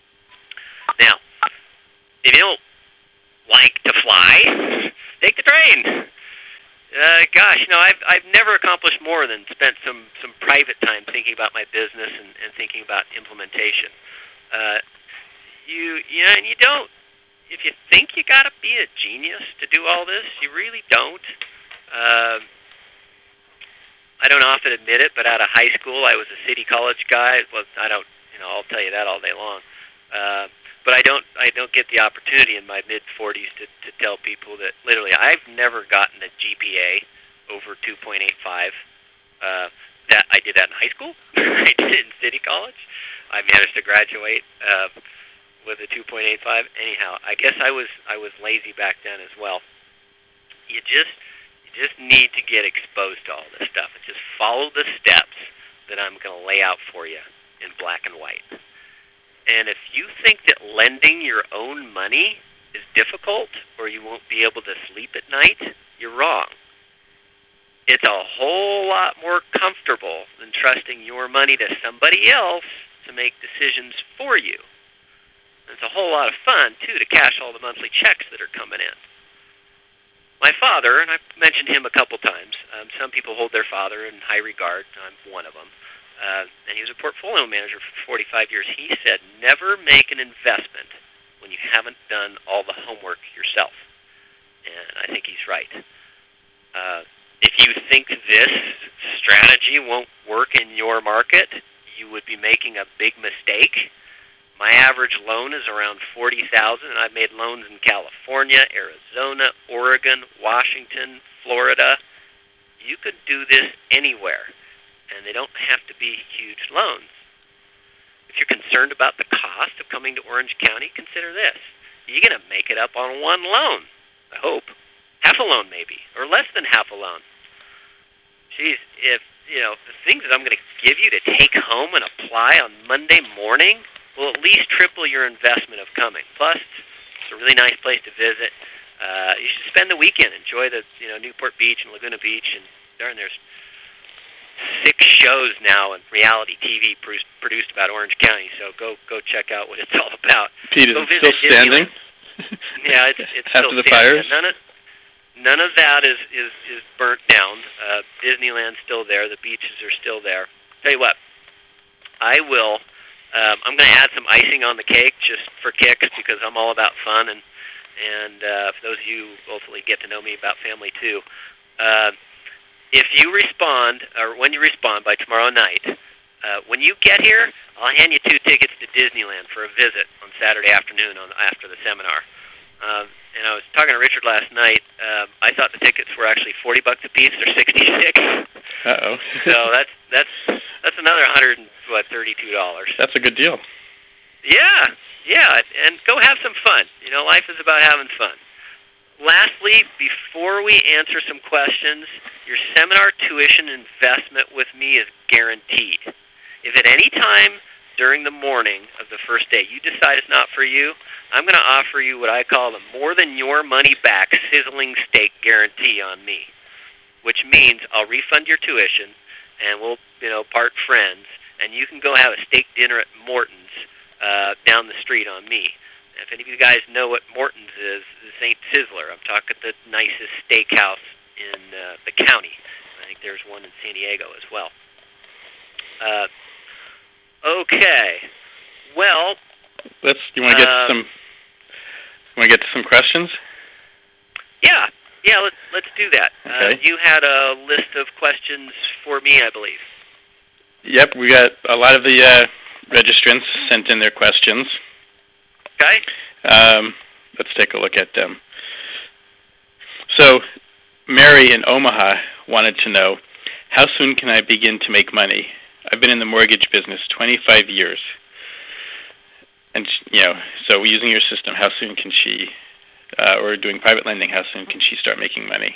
Now, if you don't like to fly, take the train. Uh, gosh, you know, I've I've never accomplished more than spent some, some private time thinking about my business and, and thinking about implementation. Uh, you you know, and you don't. If you think you got to be a genius to do all this, you really don't. Uh, I don't often admit it, but out of high school, I was a city college guy. Well, I don't, you know, I'll tell you that all day long. Uh, But I don't I don't get the opportunity in my mid forties to, to tell people that literally I've never gotten a G P A over two point eight five. Uh, that I did that in high school. I did it in city college. I managed to graduate uh, with a two point eight five. Anyhow, I guess I was I was lazy back then as well. You just you just need to get exposed to all this stuff and just follow the steps that I'm going to lay out for you in black and white. And if you think that lending your own money is difficult or you won't be able to sleep at night, you're wrong. It's a whole lot more comfortable than trusting your money to somebody else to make decisions for you. And it's a whole lot of fun, too, to cash all the monthly checks that are coming in. My father, and I've mentioned him a couple times, um, some people hold their father in high regard. I'm one of them. Uh, and he was a portfolio manager for forty-five years. He said, never make an investment when you haven't done all the homework yourself. And I think he's right. Uh, if you think this strategy won't work in your market, you would be making a big mistake. My average loan is around forty thousand dollars, and I've made loans in California, Arizona, Oregon, Washington, Florida. You could do this anywhere. And they don't have to be huge loans. If you're concerned about the cost of coming to Orange County, consider this. You're going to make it up on one loan, I hope. Half a loan maybe, or less than half a loan. Geez, if, you know, the things that I'm going to give you to take home and apply on Monday morning will at least triple your investment of coming. Plus, it's a really nice place to visit. Uh, you should spend the weekend, enjoy the, you know, Newport Beach and Laguna Beach, and darn, there's six shows now in reality T V produced about Orange County, so go go check out what it's all about. Pete, is go it still standing? Yeah, it's, it's After still the standing. fires? None of, none of that is, is, is burnt down. Uh, Disneyland's still there. The beaches are still there. Tell you what, I will, um, I'm going to add some icing on the cake just for kicks because I'm all about fun, and, and uh, for those of you who ultimately get to know me about family too, uh, if you respond, or when you respond by tomorrow night, uh, when you get here, I'll hand you two tickets to Disneyland for a visit on Saturday afternoon on, after the seminar. Um, and I was talking to Richard last night. Uh, I thought the tickets were actually forty bucks a piece. They're sixty-six. Uh oh. So that's that's that's another one hundred what thirty-two dollars. That's a good deal. Yeah, yeah, and go have some fun. You know, life is about having fun. Lastly, before we answer some questions, your seminar tuition investment with me is guaranteed. If at any time during the morning of the first day you decide it's not for you, I'm going to offer you what I call the more than your money back sizzling steak guarantee on me, which means I'll refund your tuition and we'll, you know, part friends, and you can go have a steak dinner at Morton's uh, down the street on me. If any of you guys know what Morton's is, this ain't Sizzler. I'm talking the nicest steakhouse in uh, the county. I think there's one in San Diego as well. Uh, okay. Well, let's. You want to get uh, to some? Want to get to some questions? Yeah, yeah. Let's let's do that. Okay. Uh, you had a list of questions for me, I believe. Yep, we got a lot of the uh, registrants sent in their questions. Okay. Um, let's take a look at them. So, Mary in Omaha wanted to know, how soon can I begin to make money? I've been in the mortgage business twenty-five years. And, you know, so using your system, how soon can she, uh, or doing private lending, how soon can she start making money?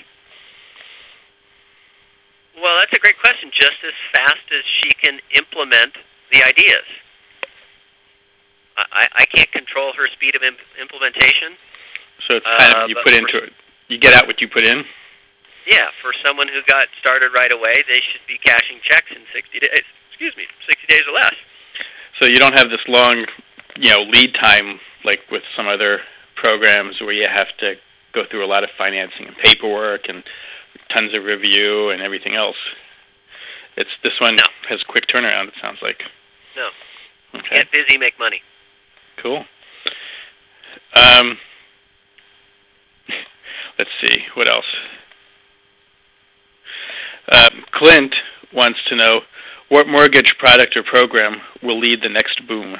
Well, that's a great question. Just as fast as she can implement the ideas. I, I can't control her speed of imp- implementation. So it's kind uh, of, you put into it, you get out what you put in? Yeah, for someone who got started right away, they should be cashing checks in sixty days. Excuse me, sixty days or less. So you don't have this long, you know, lead time like with some other programs where you have to go through a lot of financing and paperwork and tons of review and everything else. It's this one no. has quick turnaround, it sounds like. No. Okay. Get busy, make money. Cool. Um, let's see, what else? Uh, Clint wants to know, what mortgage product or program will lead the next boom?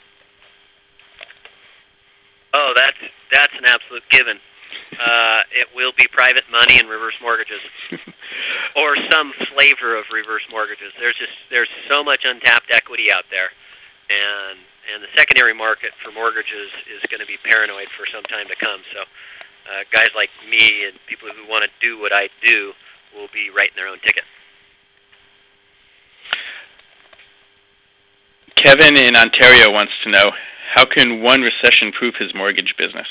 Oh, that's that's an absolute given. Uh, it will be private money and reverse mortgages, or some flavor of reverse mortgages. There's just there's so much untapped equity out there, and and the secondary market for mortgages is going to be paranoid for some time to come. So, uh, guys like me and people who want to do what I do will be writing their own ticket. Kevin in Ontario wants to know, how can one recession-proof his mortgage business?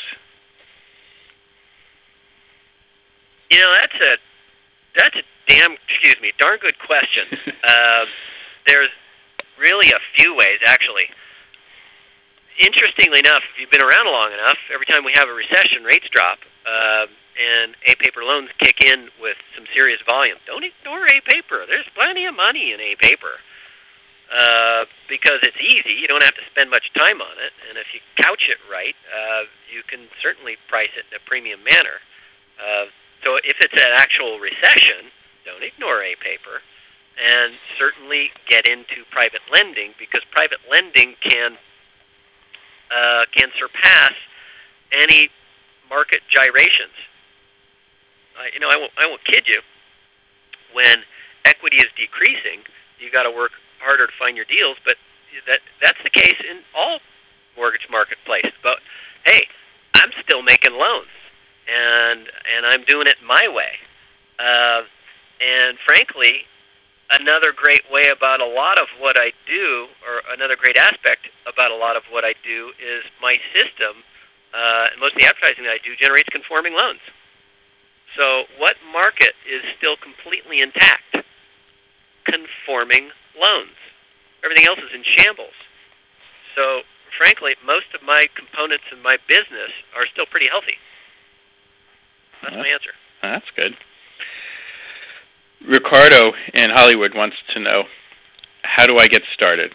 You know, that's a that's a damn excuse me, darn good question. uh, there's really a few ways, actually. Interestingly enough, if you've been around long enough, every time we have a recession, rates drop, uh, and A-paper loans kick in with some serious volume. Don't ignore A-paper. There's plenty of money in A-paper. Uh, because it's easy, you don't have to spend much time on it, and if you couch it right, uh, you can certainly price it in a premium manner. Uh, so if it's an actual recession, don't ignore A-paper, and certainly get into private lending, because private lending can uh, can surpass any market gyrations. Uh, you know, I won't, I won't kid you. When equity is decreasing, you got to work harder to find your deals, but that that's the case in all mortgage marketplaces. But hey, I'm still making loans, and and I'm doing it my way. Uh, and frankly, another great way about a lot of what I do, or another great aspect about a lot of what I do, is my system, uh, and most of the advertising that I do, generates conforming loans. So what market is still completely intact? Conforming loans. Everything else is in shambles. So, frankly, most of my components in my business are still pretty healthy. That's well, my answer. That's good. Ricardo in Hollywood wants to know, how do I get started?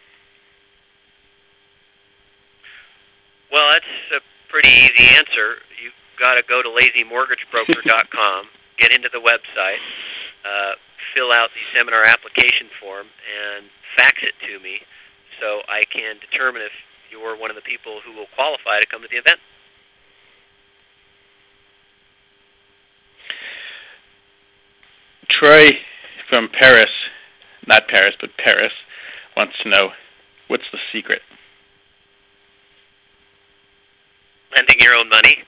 Well, that's a pretty easy answer. You've got to go to lazy mortgage broker dot com, get into the website, uh, fill out the seminar application form, and fax it to me so I can determine if you're one of the people who will qualify to come to the event. Troy from Paris, not Paris, but Paris, wants to know, what's the secret? your own money.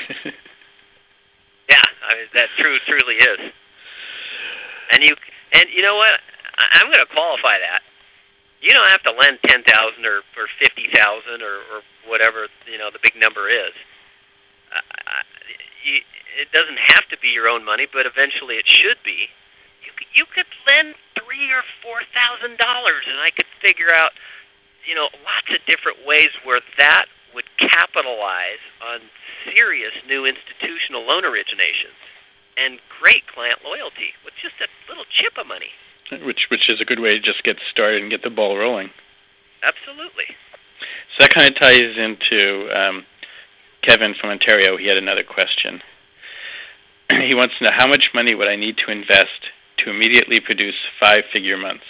Yeah, I mean, that true truly is. And you and you know what? I, I'm going to qualify that. You don't have to lend ten thousand or or fifty thousand or or whatever you know the big number is. Uh, you, it doesn't have to be your own money, but eventually it should be. You could, you could lend three or four thousand dollars, and I could figure out, you know, lots of different ways where that would capitalize on serious new institutional loan originations and great client loyalty with just a little chip of money. Which which is a good way to just get started and get the ball rolling. Absolutely. So that kind of ties into um, Kevin from Ontario. He had another question. He wants to know, how much money would I need to invest to immediately produce five-figure months?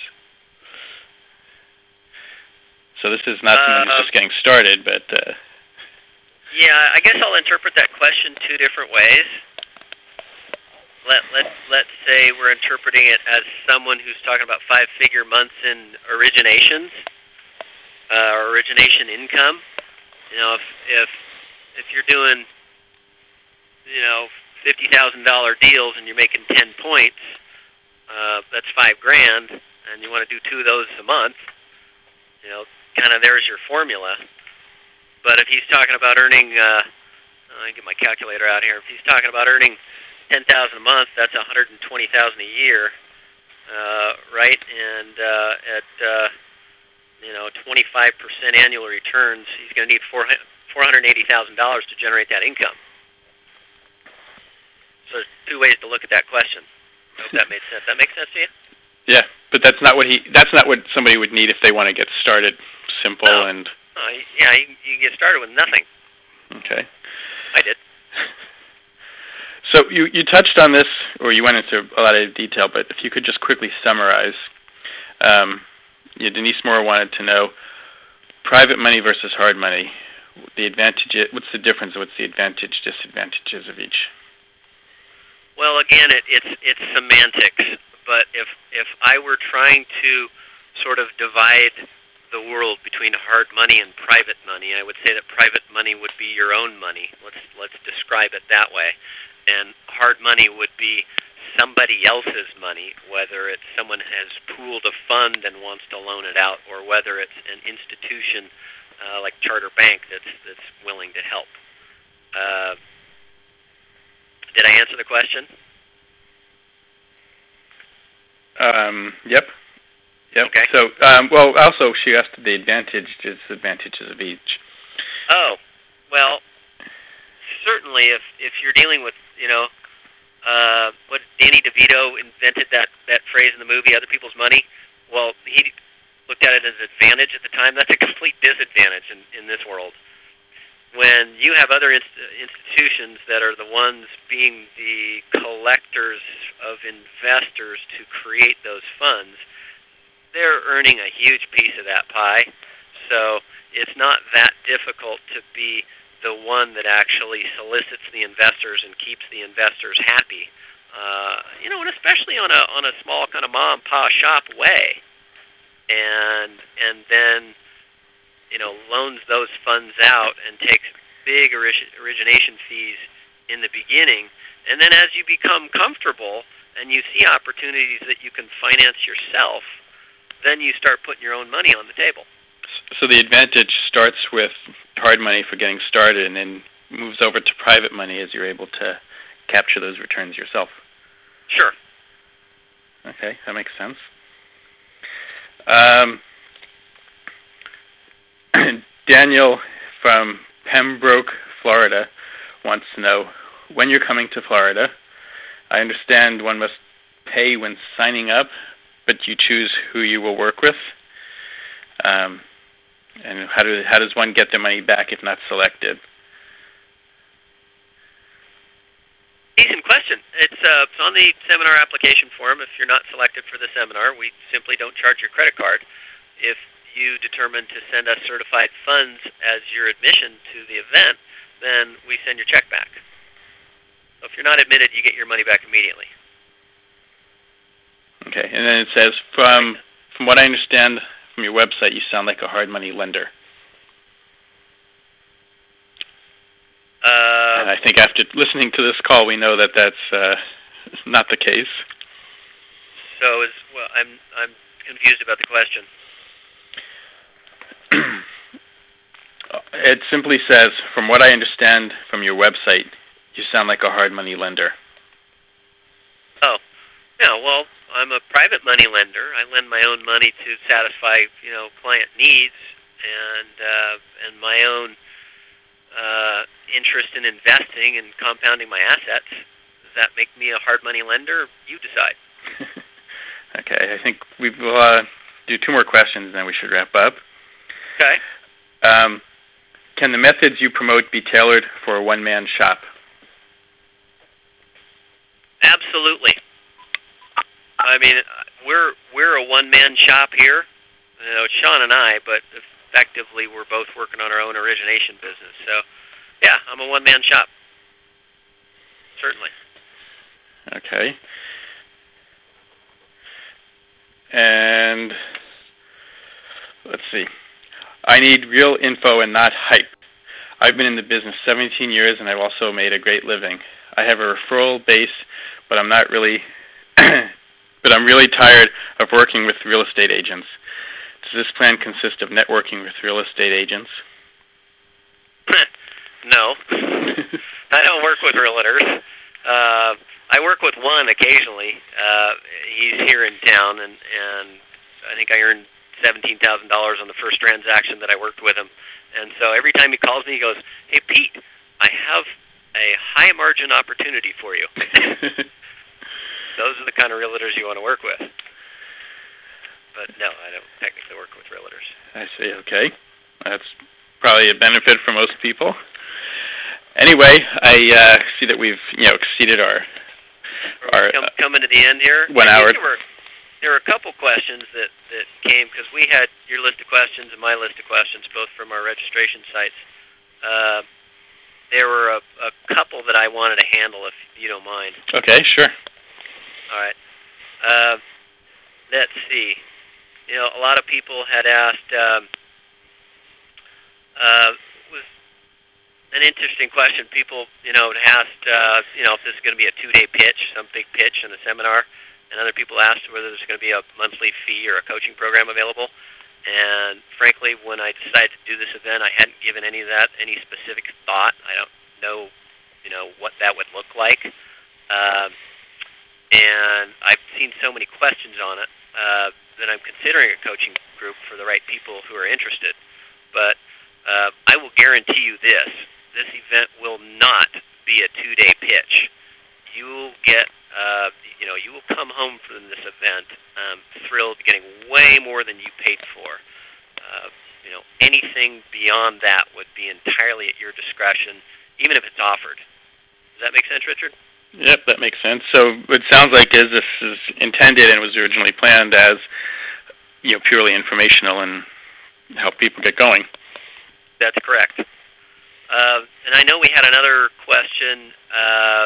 So this is not someone who's uh, just getting started, but... Uh, yeah, I guess I'll interpret that question two different ways. Let, let, let's say we're interpreting it as someone who's talking about five-figure months in originations, uh, or origination income. You know, if, if, if you're doing, you know, fifty thousand dollars deals and you're making ten points, uh, that's five grand, and you want to do two of those a month, you know, kind of there's your formula. But if he's talking about earning, uh, let me get my calculator out here. If he's talking about earning ten thousand a month, that's one hundred twenty thousand a year, uh, right? And uh, at uh, you know twenty-five percent annual returns, he's going to need four hundred eighty thousand dollars to generate that income. So there's two ways to look at that question. I hope that made sense. That make sense to you? Yeah, but that's not what he. That's not what somebody would need if they want to get started. Simple no. and. Uh, yeah, you, you get started with nothing. Okay. I did. So you, you touched on this, or you went into a lot of detail, but if you could just quickly summarize. Um, yeah, Denise Moore wanted to know private money versus hard money. The advantage. What's the difference? What's the advantage, disadvantages of each? Well, again, it, it's it's semantics. But if if I were trying to sort of divide the world between hard money and private money, I would say that private money would be your own money. Let's let's describe it that way. And hard money would be somebody else's money, whether it's someone has pooled a fund and wants to loan it out, or whether it's an institution uh, like Charter Bank that's that's willing to help. Uh, did I answer the question? Um, yep. Yep. Okay. So, um, well, also she asked the advantage, disadvantages of each. Oh, well, certainly if if you're dealing with, you know, uh, what Danny DeVito invented that, that phrase in the movie, other people's money, well, he looked at it as an advantage at the time. That's a complete disadvantage in, in this world. When you have other inst- institutions that are the ones being the collectors of investors to create those funds, they're earning a huge piece of that pie. So it's not that difficult to be the one that actually solicits the investors and keeps the investors happy. Uh, you know, and especially on a on a small kind of mom and pop shop way. And and then, you know, loans those funds out and takes big orig- origination fees in the beginning. And then as you become comfortable and you see opportunities that you can finance yourself, then you start putting your own money on the table. So the advantage starts with hard money for getting started and then moves over to private money as you're able to capture those returns yourself. Sure. Okay, that makes sense. Um, Daniel from Pembroke, Florida, wants to know, when you're coming to Florida, I understand one must pay when signing up, but you choose who you will work with. Um, and how do how does one get their money back if not selected? Decent question. It's, uh, it's on the seminar application form. If you're not selected for the seminar, we simply don't charge your credit card. If you determine to send us certified funds as your admission to the event, then we send your check back. So if you're not admitted, you get your money back immediately. Okay, and then it says, from from what I understand from your website, you sound like a hard money lender. Uh, and I think after listening to this call, we know that that's uh, not the case. So, is well, I'm I'm confused about the question. It simply says, from what I understand from your website, you sound like a hard money lender. Oh, yeah. Well, I'm a private money lender. I lend my own money to satisfy, you know, client needs and uh, and my own uh, interest in investing and compounding my assets. Does that make me a hard money lender? You decide. Okay, I think we will uh, do two more questions, and then we should wrap up. Okay. Um, can the methods you promote be tailored for a one-man shop? Absolutely. I mean, we're we're a one-man shop here. You know, it's Sean and I, but effectively we're both working on our own origination business. So, yeah, I'm a one-man shop. Certainly. Okay. And let's see. I need real info and not hype. I've been in the business seventeen years, and I've also made a great living. I have a referral base, but I'm not really, but I'm really tired of working with real estate agents. Does this plan consist of networking with real estate agents? No. I don't work with realtors. Uh, I work with one occasionally. Uh, he's here in town, and, and I think I earned seventeen thousand dollars on the first transaction that I worked with him. And so every time he calls me, he goes, "Hey, Pete, I have a high-margin opportunity for you." Those are the kind of realtors you want to work with. But no, I don't technically work with realtors. I see, okay. That's probably a benefit for most people. Anyway, I uh, see that we've, you know, exceeded our... our Come, coming to the end here. One hour. There were, there were a couple questions that, that came, because we had your list of questions and my list of questions, both from our registration sites. Uh, there were a, a couple that I wanted to handle, if you don't mind. Okay, sure. All right. Uh, let's see. You know, a lot of people had asked, um, uh, was an interesting question. People, you know, had asked, uh, you know, if this is going to be a two-day pitch, some big pitch in a seminar, and other people asked whether there's going to be a monthly fee or a coaching program available. And frankly, when I decided to do this event, I hadn't given any of that any specific thought. I don't know, you know, what that would look like. Um, and I've seen so many questions on it uh, that I'm considering a coaching group for the right people who are interested. But uh, I will guarantee you this. This event will not be a two-day pitch. You will get, uh, you know, you will come home from this event um, thrilled, getting way more than you paid for. Uh, you know, anything beyond that would be entirely at your discretion, even if it's offered. Does that make sense, Richard? Yep, that makes sense. So it sounds like as this is intended and was originally planned as, you know, purely informational and help people get going. That's correct. Uh, and I know we had another question. Uh,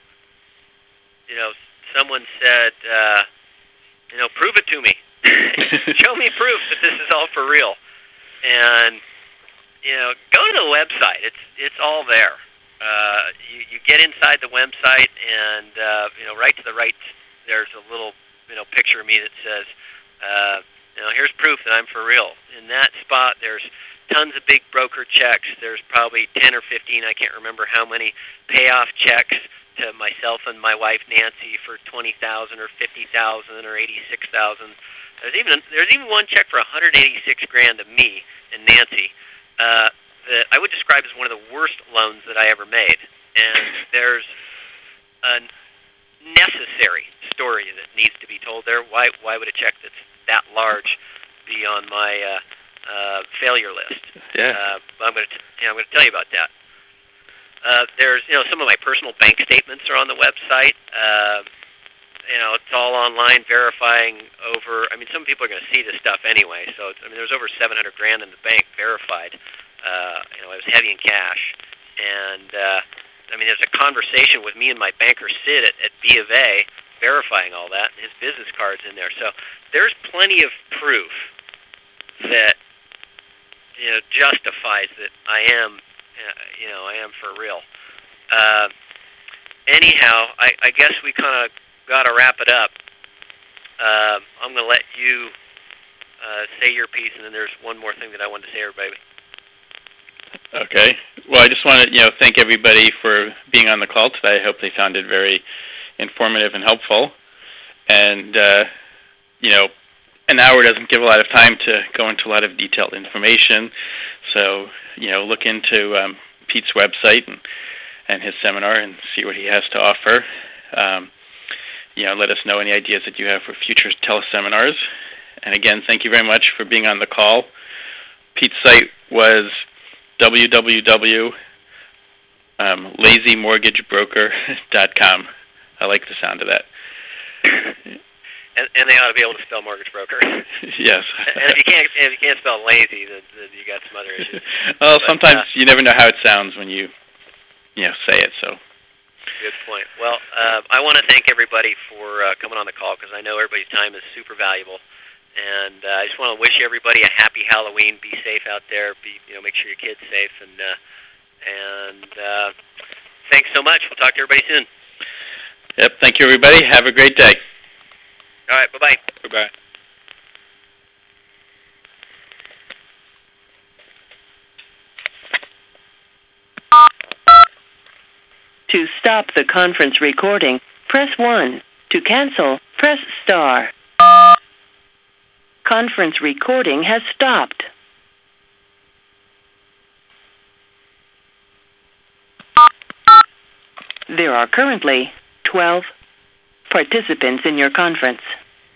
you know, someone said, uh, you know, prove it to me. Show me proof that this is all for real. And, you know, go to the website. It's it's all there. Uh, you, you get inside the website, and uh, you know, right to the right, there's a little, you know, picture of me that says, uh, you know, here's proof that I'm for real. In that spot, there's tons of big broker checks. There's probably ten or fifteen, I can't remember how many, payoff checks to myself and my wife Nancy for twenty thousand or fifty thousand or eighty-six thousand. There's even there's even one check for one hundred eighty-six grand to me and Nancy. Uh, that I would describe as one of the worst loans that I ever made. And there's a necessary story that needs to be told there. Why why would a check that's that large be on my uh, uh, failure list? Yeah. Uh, I'm going to you know, I'm going to tell you about that. Uh, there's you know some of my personal bank statements are on the website. Uh, you know it's all online, verifying over. I mean, some people are going to see this stuff anyway. So it's, I mean, there's over seven hundred grand in the bank verified. Uh, you know, I was heavy in cash, and uh, I mean, there's a conversation with me and my banker Sid at, at B of A, verifying all that. His business card's in there, so there's plenty of proof that you know justifies that I am, uh, you know, I am for real. Uh, anyhow, I, I guess we kind of got to wrap it up. Uh, I'm going to let you uh, say your piece, and then there's one more thing that I wanted to say, everybody. Okay. Well, I just want to, you know, thank everybody for being on the call today. I hope they found it very informative and helpful. And, uh, you know, an hour doesn't give a lot of time to go into a lot of detailed information. So, you know, look into um, Pete's website and, and his seminar and see what he has to offer. Um, you know, let us know any ideas that you have for future teleseminars. And again, thank you very much for being on the call. Pete's site was w w w dot lazy mortgage broker dot com. I like the sound of that. And, and they ought to be able to spell mortgage broker. Yes. And if you can't, if you can't spell lazy, then, then you got some other issues. Well, but, sometimes uh, you never know how it sounds when you, you know, say it. So. Good point. Well, uh, I want to thank everybody for uh, coming on the call because I know everybody's time is super valuable. And uh, I just want to wish everybody a happy Halloween. Be safe out there. Be, you know, make sure your kid's safe. And uh, and uh, thanks so much. We'll talk to everybody soon. Yep. Thank you, everybody. Have a great day. All right. Bye-bye. Goodbye. To stop the conference recording, press one. To cancel, press star. Conference recording has stopped. There are currently twelve participants in your conference.